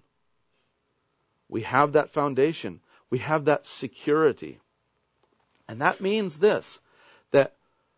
We have that foundation. We have that security. And that means this, that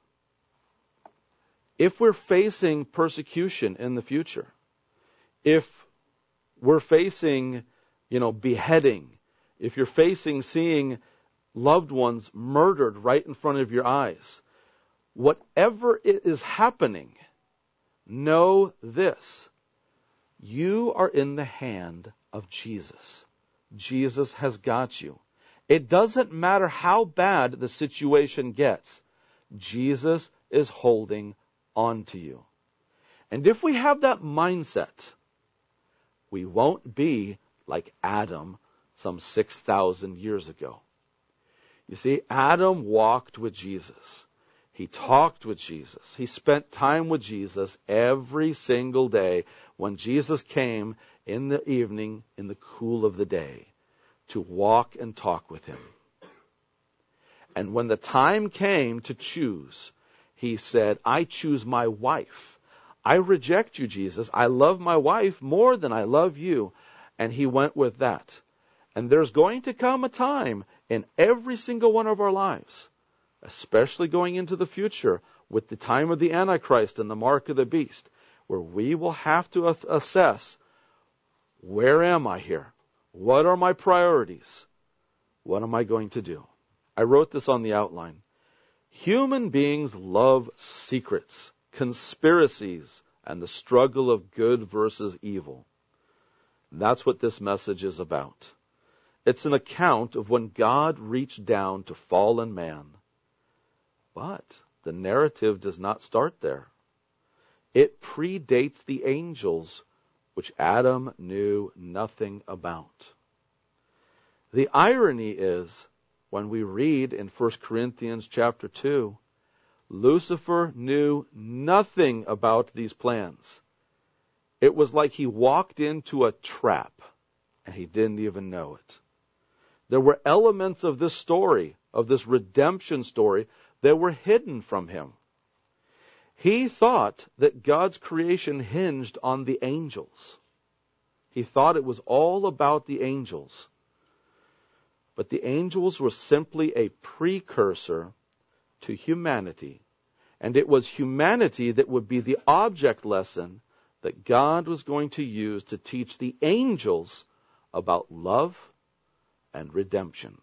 if we're facing persecution in the future, if we're facing, beheading, if you're facing seeing loved ones murdered right in front of your eyes, whatever it is happening, know this. You are in the hand of Jesus. Jesus has got you. It doesn't matter how bad the situation gets. Jesus is holding on to you. And if we have that mindset, we won't be like Adam some 6,000 years ago. You see, Adam walked with Jesus. He talked with Jesus. He spent time with Jesus every single day when Jesus came in the evening in the cool of the day to walk and talk with him. And when the time came to choose, he said, I choose my wife. I reject you, Jesus. I love my wife more than I love you. And he went with that. And there's going to come a time in every single one of our lives, especially going into the future with the time of the Antichrist and the mark of the beast, where we will have to assess, where am I here? What are my priorities? What am I going to do? I wrote this on the outline. Human beings love secrets, conspiracies, and the struggle of good versus evil. That's what this message is about. It's an account of when God reached down to fallen man. But the narrative does not start there. It predates the angels, which Adam knew nothing about. The irony is, when we read in 1 Corinthians chapter 2, Lucifer knew nothing about these plans. It was like he walked into a trap, and he didn't even know it. There were elements of this story, of this redemption story, that were hidden from him. He thought that God's creation hinged on the angels. He thought it was all about the angels. But the angels were simply a precursor to humanity. And it was humanity that would be the object lesson that God was going to use to teach the angels about love and redemption.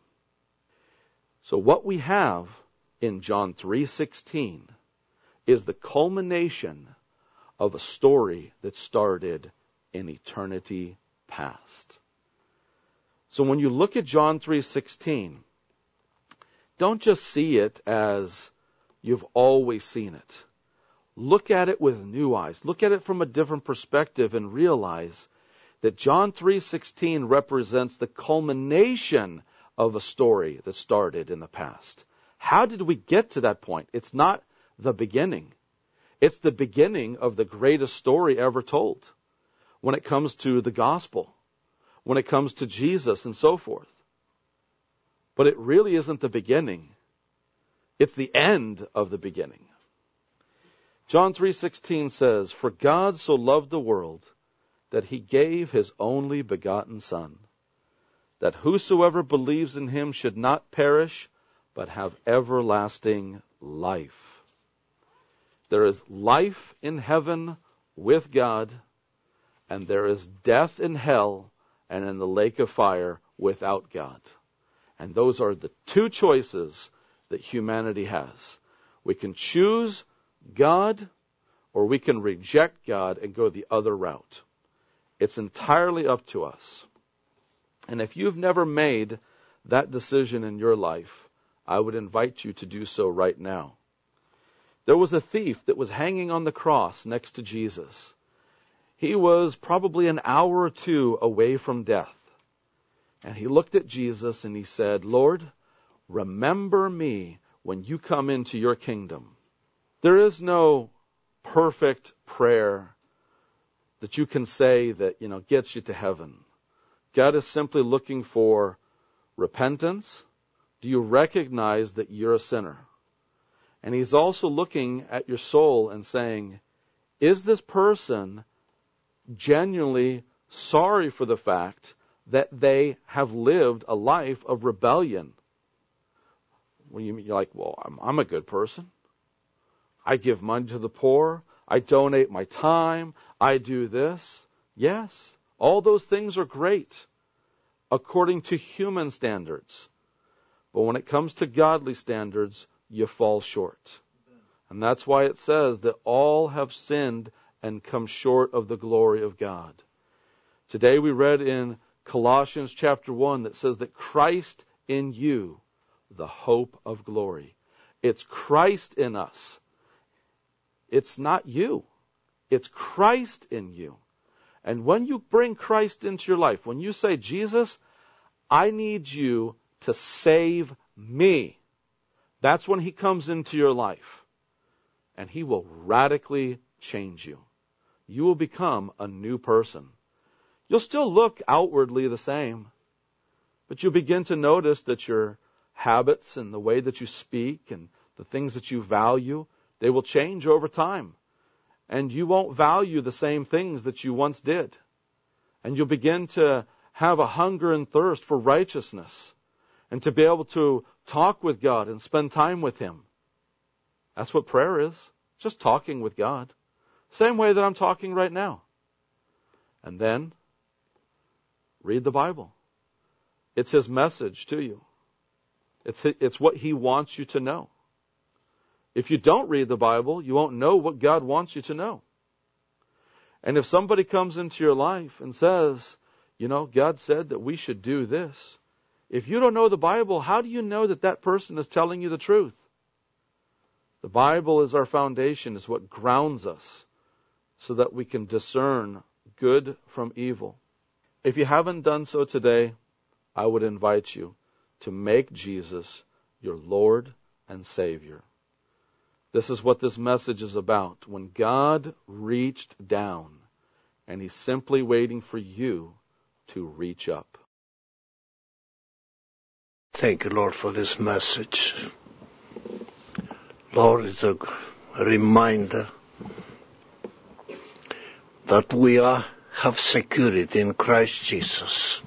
So what we have in John 3:16 is the culmination of a story that started in eternity past. So when you look at John 3:16, don't just see it as you've always seen it. Look at it with new eyes. Look at it from a different perspective and realize that John 3:16 represents the culmination of a story that started in the past. How did we get to that point? It's not the beginning. It's the beginning of the greatest story ever told when it comes to the gospel, when it comes to Jesus and so forth. But it really isn't the beginning. It's the end of the beginning. John 3:16 says, "For God so loved the world that he gave his only begotten Son, that whosoever believes in him should not perish, but have everlasting life." There is life in heaven with God, and there is death in hell and in the lake of fire without God. And those are the two choices that humanity has. We can choose God, or we can reject God and go the other route. It's entirely up to us. And if you've never made that decision in your life, I would invite you to do so right now. There was a thief that was hanging on the cross next to Jesus. He was probably an hour or two away from death. And he looked at Jesus and he said, "Lord, remember me when you come into your kingdom." There is no perfect prayer that you can say that, gets you to heaven. God is simply looking for repentance. Do you recognize that you're a sinner? And he's also looking at your soul and saying, is this person genuinely sorry for the fact that they have lived a life of rebellion? When you're like, well, I'm a good person. I give money to the poor. I donate my time. I do this. Yes, all those things are great according to human standards. But when it comes to godly standards, you fall short. And that's why it says that all have sinned and come short of the glory of God. Today we read in Colossians chapter 1 that says that Christ in you, the hope of glory. It's Christ in us. It's not you. It's Christ in you. And when you bring Christ into your life, when you say, Jesus, I need you to save me, that's when he comes into your life. And he will radically change you. You will become a new person. You'll still look outwardly the same, but you'll begin to notice that your habits and the way that you speak and the things that you value, they will change over time. And you won't value the same things that you once did. And you'll begin to have a hunger and thirst for righteousness and to be able to talk with God and spend time with him. That's what prayer is. Just talking with God. Same way that I'm talking right now. And then read the Bible. It's His message to you. It's what He wants you to know. If you don't read the Bible, you won't know what God wants you to know. And if somebody comes into your life and says, God said that we should do this. If you don't know the Bible, how do you know that that person is telling you the truth? The Bible is our foundation, is what grounds us so that we can discern good from evil. If you haven't done so today, I would invite you to make Jesus your Lord and Savior. This is what this message is about. When God reached down, and He's simply waiting for you to reach up. Thank you, Lord, for this message. Lord, it's a reminder that we have security in Christ Jesus.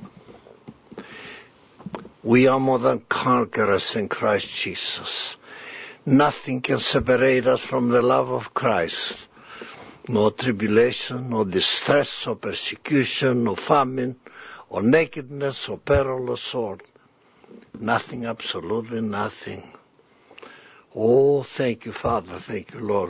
We are more than conquerors in Christ Jesus. Nothing can separate us from the love of Christ. No tribulation, no distress, or persecution, no famine, or nakedness, or peril, or sword. Nothing, absolutely nothing. Oh, thank you, Father. Thank you, Lord.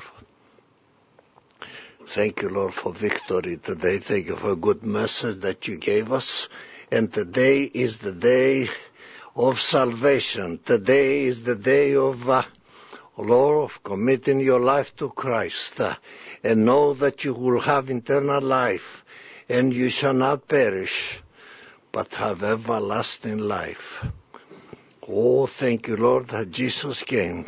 Thank you, Lord, for victory today. Thank you for a good message that you gave us. And today is the day of salvation. Today is the day of, Lord, of committing your life to Christ. And know that you will have eternal life. And you shall not perish, but have everlasting life. Oh, thank you, Lord, that Jesus came.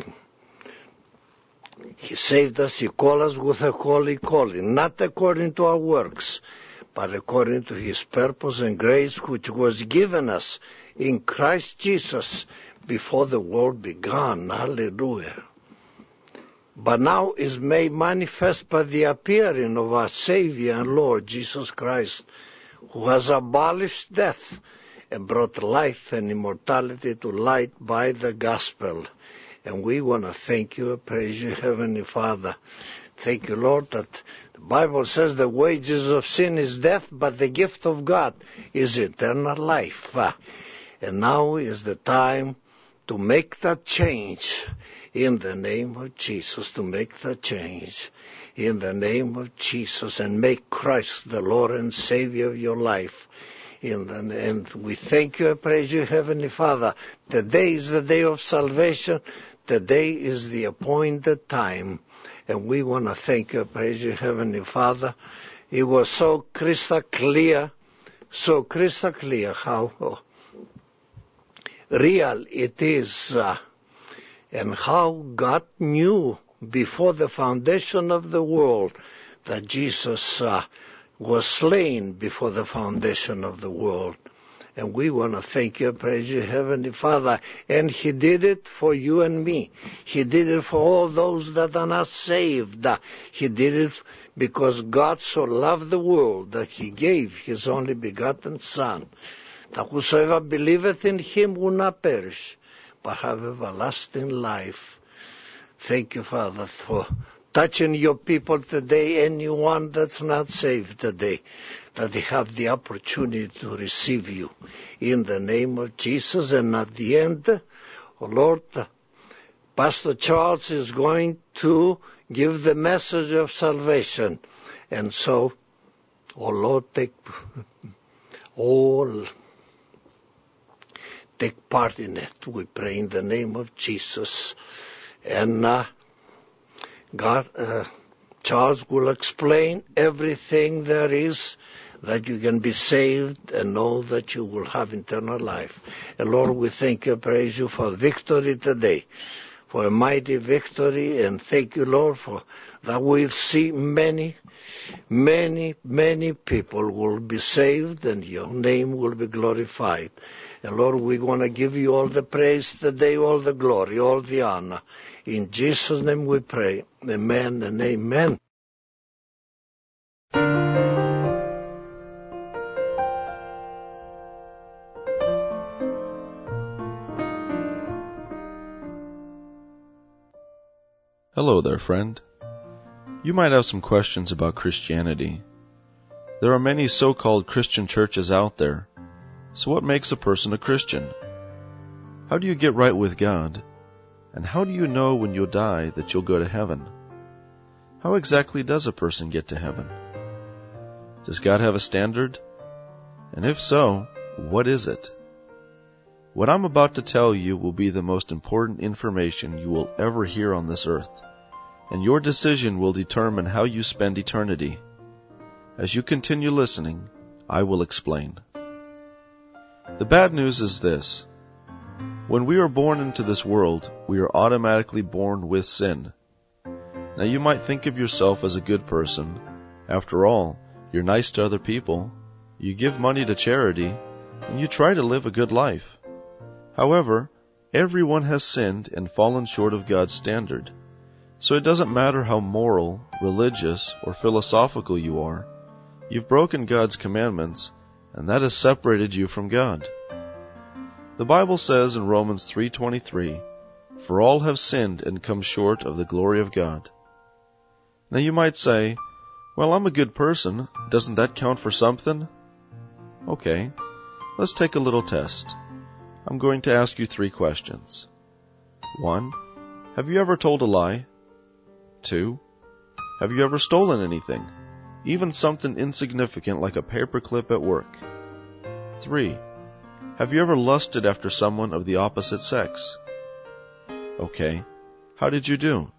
He saved us, He called us with a holy calling, not according to our works, but according to His purpose and grace which was given us in Christ Jesus before the world began. Hallelujah. But now is made manifest by the appearing of our Savior and Lord Jesus Christ, who has abolished death and brought life and immortality to light by the gospel. And we want to thank you and praise you, Heavenly Father. Thank you, Lord, that the Bible says the wages of sin is death, but the gift of God is eternal life. And now is the time to make that change in the name of Jesus, to make that change in the name of Jesus and make Christ the Lord and Savior of your life. And we thank you and praise you, Heavenly Father. Today is the day of salvation. Today is the appointed time. And we want to thank you and praise you, Heavenly Father. It was so crystal clear how real it is and how God knew before the foundation of the world that Jesus was slain before the foundation of the world. And we want to thank you and praise you, Heavenly Father. And He did it for you and me. He did it for all those that are not saved. He did it because God so loved the world that He gave His only begotten Son, that whosoever believeth in Him will not perish, but have everlasting life. Thank you, Father, for touching your people today, anyone that's not saved today, that they have the opportunity to receive you in the name of Jesus. And at the end, oh Lord, Pastor Charles is going to give the message of salvation. And so, oh Lord, take part in it. We pray in the name of Jesus. And Charles will explain everything there is that you can be saved and know that you will have eternal life. And Lord, we thank you and praise you for victory today, for a mighty victory, and thank you, Lord, for that we'll see many people will be saved and your name will be glorified. And Lord, we want to give you all the praise today, all the glory, all the honor. In Jesus' name we pray. Amen and amen. Hello there, friend. You might have some questions about Christianity. There are many so-called Christian churches out there. So what makes a person a Christian? How do you get right with God? And how do you know when you'll die that you'll go to heaven? How exactly does a person get to heaven? Does God have a standard? And if so, what is it? What I'm about to tell you will be the most important information you will ever hear on this earth, and your decision will determine how you spend eternity. As you continue listening, I will explain. The bad news is this. When we are born into this world, we are automatically born with sin. Now you might think of yourself as a good person. After all, you're nice to other people, you give money to charity, and you try to live a good life. However, everyone has sinned and fallen short of God's standard. So it doesn't matter how moral, religious, or philosophical you are. You've broken God's commandments, and that has separated you from God. The Bible says in Romans 3:23, "For all have sinned and come short of the glory of God." Now you might say, "Well, I'm a good person. Doesn't that count for something?" Okay, let's take a little test. I'm going to ask you 3 questions. 1. Have you ever told a lie? 2. Have you ever stolen anything? Even something insignificant like a paperclip at work? 3. Have you ever lusted after someone of the opposite sex? Okay, how did you do?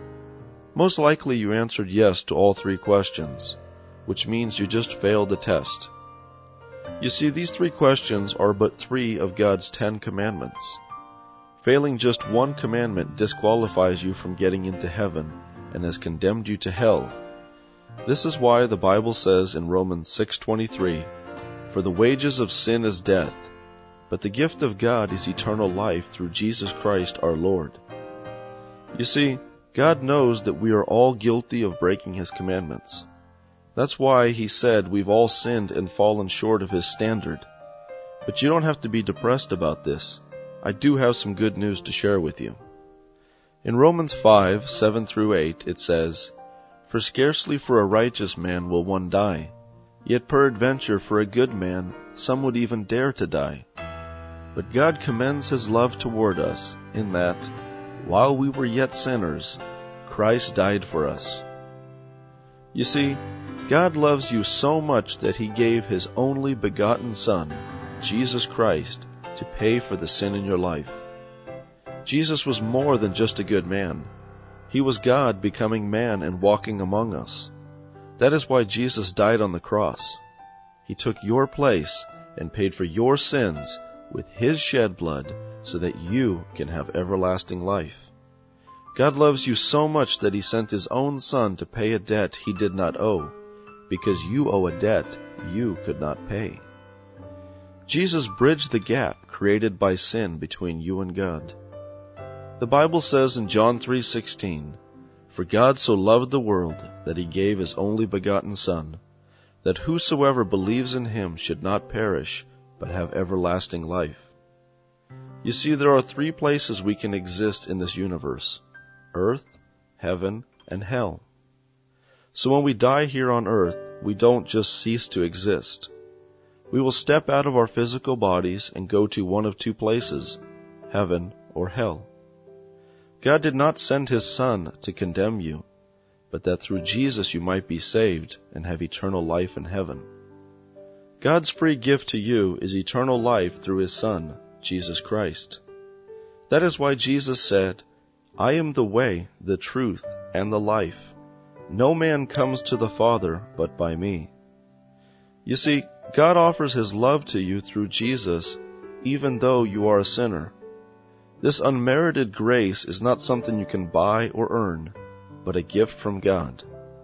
Most likely you answered yes to all 3 questions, which means you just failed the test. You see, these 3 questions are but 3 of God's 10 commandments. Failing just one commandment disqualifies you from getting into heaven and has condemned you to hell. This is why the Bible says in Romans 6:23, "For the wages of sin is death, but the gift of God is eternal life through Jesus Christ our Lord." You see, God knows that we are all guilty of breaking His commandments. That's why He said we've all sinned and fallen short of His standard. But you don't have to be depressed about this. I do have some good news to share with you. In Romans 5:7-8 it says, "For scarcely for a righteous man will one die, yet peradventure for a good man some would even dare to die. But God commends His love toward us, in that, while we were yet sinners, Christ died for us." You see, God loves you so much that He gave His only begotten Son, Jesus Christ, to pay for the sin in your life. Jesus was more than just a good man. He was God becoming man and walking among us. That is why Jesus died on the cross. He took your place and paid for your sins with His shed blood so that you can have everlasting life. God loves you so much that He sent His own Son to pay a debt He did not owe, because you owe a debt you could not pay. Jesus bridged the gap created by sin between you and God. The Bible says in John 3:16, "For God so loved the world that He gave His only begotten Son, that whosoever believes in Him should not perish, but have everlasting life." You see, there are 3 places we can exist in this universe: earth, heaven, and hell. So when we die here on earth, we don't just cease to exist. We will step out of our physical bodies and go to one of 2 places, heaven or hell. God did not send His Son to condemn you, but that through Jesus you might be saved and have eternal life in heaven. God's free gift to you is eternal life through His Son, Jesus Christ. That is why Jesus said, "I am the way, the truth, and the life. No man comes to the Father but by me." You see, God offers His love to you through Jesus, even though you are a sinner. This unmerited grace is not something you can buy or earn, but a gift from God.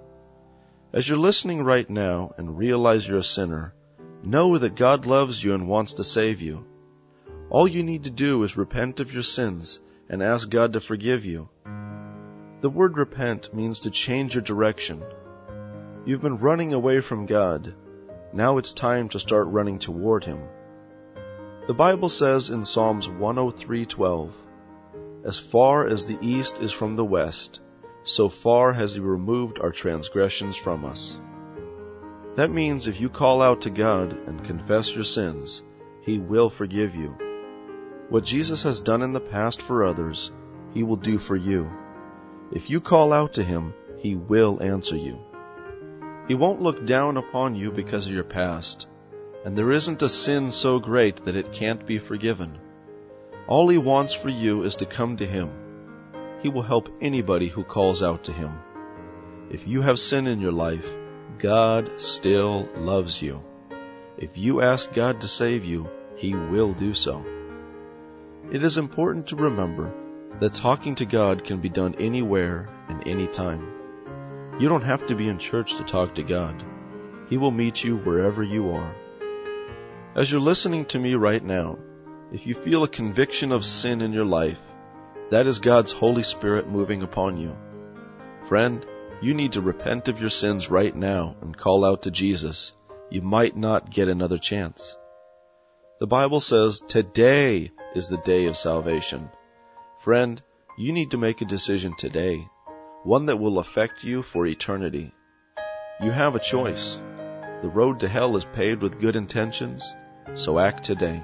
As you're listening right now and realize you're a sinner, know that God loves you and wants to save you. All you need to do is repent of your sins and ask God to forgive you. The word repent means to change your direction. You've been running away from God. Now it's time to start running toward Him. The Bible says in Psalms 103:12, "As far as the east is from the west, so far has He removed our transgressions from us." That means if you call out to God and confess your sins, He will forgive you. What Jesus has done in the past for others, He will do for you. If you call out to Him, He will answer you. He won't look down upon you because of your past, and there isn't a sin so great that it can't be forgiven. All He wants for you is to come to Him. He will help anybody who calls out to Him. If you have sin in your life, God still loves you. If you ask God to save you, He will do so. It is important to remember that talking to God can be done anywhere and anytime. You don't have to be in church to talk to God. He will meet you wherever you are. As you're listening to me right now, if you feel a conviction of sin in your life, that is God's Holy Spirit moving upon you. Friend, you need to repent of your sins right now and call out to Jesus. You might not get another chance. The Bible says today is the day of salvation. Friend, you need to make a decision today, one that will affect you for eternity. You have a choice. The road to hell is paved with good intentions, so act today.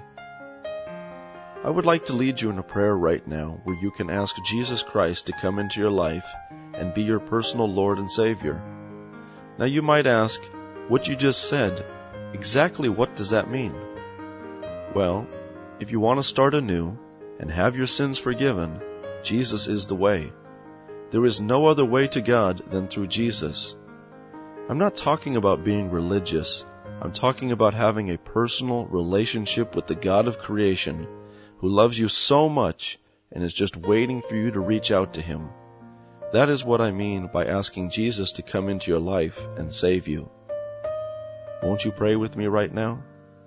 I would like to lead you in a prayer right now where you can ask Jesus Christ to come into your life and be your personal Lord and Savior. Now you might ask, what you just said, exactly what does that mean? Well, if you want to start anew and have your sins forgiven, Jesus is the way. There is no other way to God than through Jesus. I'm not talking about being religious. I'm talking about having a personal relationship with the God of creation who loves you so much and is just waiting for you to reach out to Him. That is what I mean by asking Jesus to come into your life and save you. Won't you pray with me right now?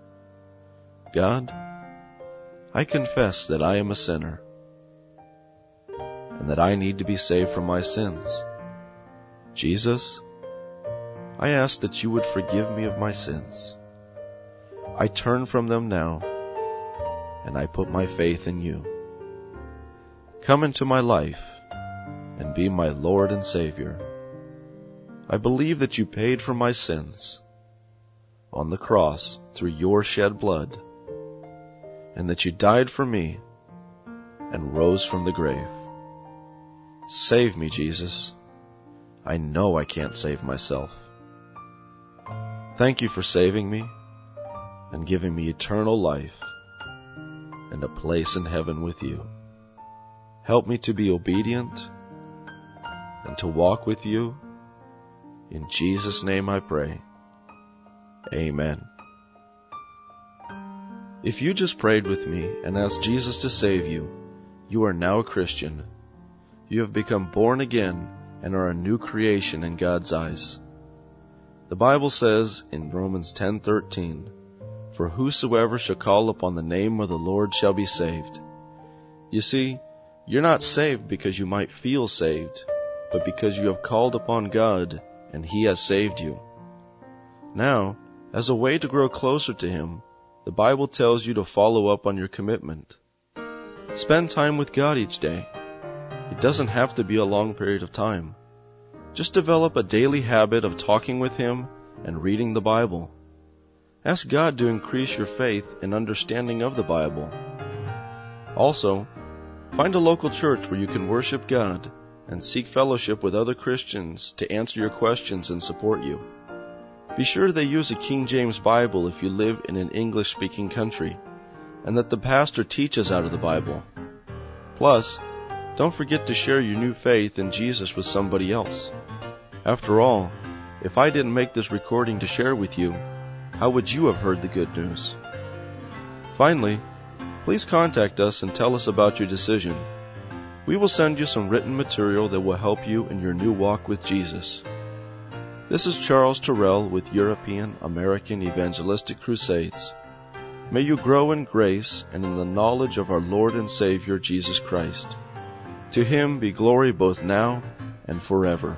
God, I confess that I am a sinner and that I need to be saved from my sins. Jesus, I ask that you would forgive me of my sins. I turn from them now, and I put my faith in you. Come into my life and be my Lord and Savior. I believe that you paid for my sins on the cross through your shed blood, and that you died for me and rose from the grave. Save me, Jesus. I know I can't save myself. Thank you for saving me and giving me eternal life and a place in heaven with you. Help me to be obedient and to walk with you. In Jesus' name I pray. Amen. If you just prayed with me and asked Jesus to save you, you are now a Christian. You have become born again and are a new creation in God's eyes. The Bible says in Romans 10:13, "For whosoever shall call upon the name of the Lord shall be saved." You see, you're not saved because you might feel saved, but because you have called upon God and He has saved you. Now, as a way to grow closer to Him, the Bible tells you to follow up on your commitment. Spend time with God each day. It doesn't have to be a long period of time. Just develop a daily habit of talking with Him and reading the Bible. Ask God to increase your faith and understanding of the Bible. Also, find a local church where you can worship God and seek fellowship with other Christians to answer your questions and support you. Be sure they use a King James Bible if you live in an English-speaking country, and that the pastor teaches out of the Bible. Plus, don't forget to share your new faith in Jesus with somebody else. After all, if I didn't make this recording to share with you, how would you have heard the good news? Finally, please contact us and tell us about your decision. We will send you some written material that will help you in your new walk with Jesus. This is Charles Terrell with European American Evangelistic Crusades. May you grow in grace and in the knowledge of our Lord and Savior Jesus Christ. To Him be glory both now and forever.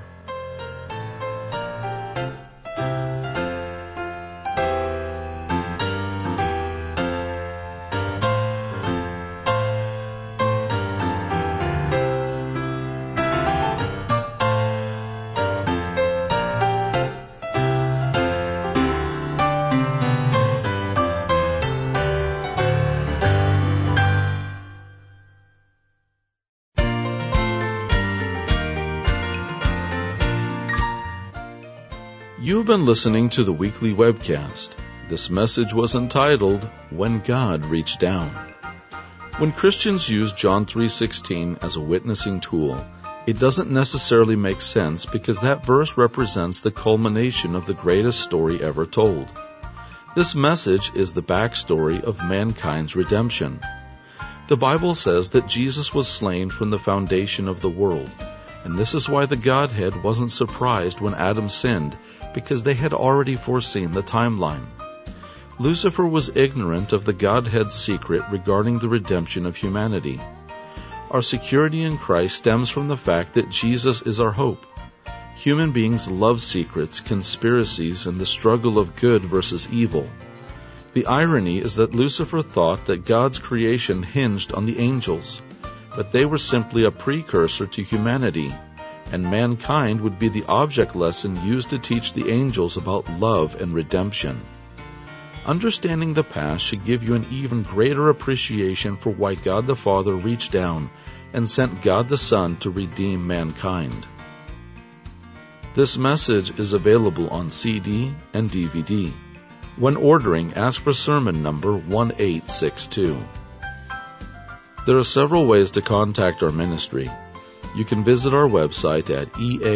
You've been listening to the weekly webcast. This message was entitled, When God Reached Down. When Christians use John 3:16 as a witnessing tool, it doesn't necessarily make sense because that verse represents the culmination of the greatest story ever told. This message is the backstory of mankind's redemption. The Bible says that Jesus was slain from the foundation of the world, and this is why the Godhead wasn't surprised when Adam sinned, because they had already foreseen the timeline. Lucifer was ignorant of the Godhead's secret regarding the redemption of humanity. Our security in Christ stems from the fact that Jesus is our hope. Human beings love secrets, conspiracies, and the struggle of good versus evil. The irony is that Lucifer thought that God's creation hinged on the angels, but they were simply a precursor to humanity, and mankind would be the object lesson used to teach the angels about love and redemption. Understanding the past should give you an even greater appreciation for why God the Father reached down and sent God the Son to redeem mankind. This message is available on CD and DVD. When ordering, ask for sermon number 1862. There are several ways to contact our ministry. You can visit our website at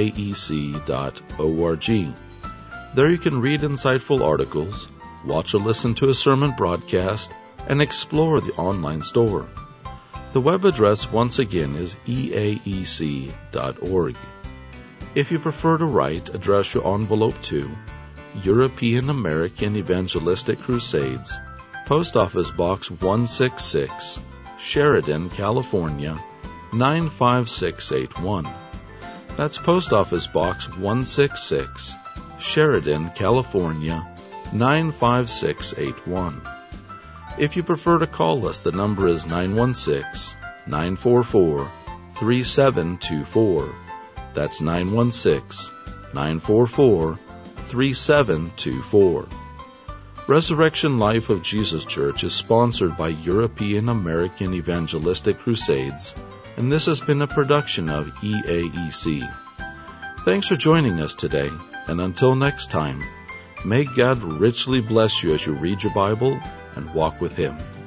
eaec.org. There you can read insightful articles, watch or listen to a sermon broadcast, and explore the online store. The web address once again is eaec.org. If you prefer to write, address your envelope to European American Evangelistic Crusades, Post Office Box 166, Sheridan, California, 95681. That's Post Office Box 166, Sheridan, California, 95681. If you prefer to call us, the number is 916-944-3724. That's 916-944-3724. Resurrection Life of Jesus Church is sponsored by European American Evangelistic Crusades, and this has been a production of EAEC. Thanks for joining us today, and until next time, may God richly bless you as you read your Bible and walk with Him.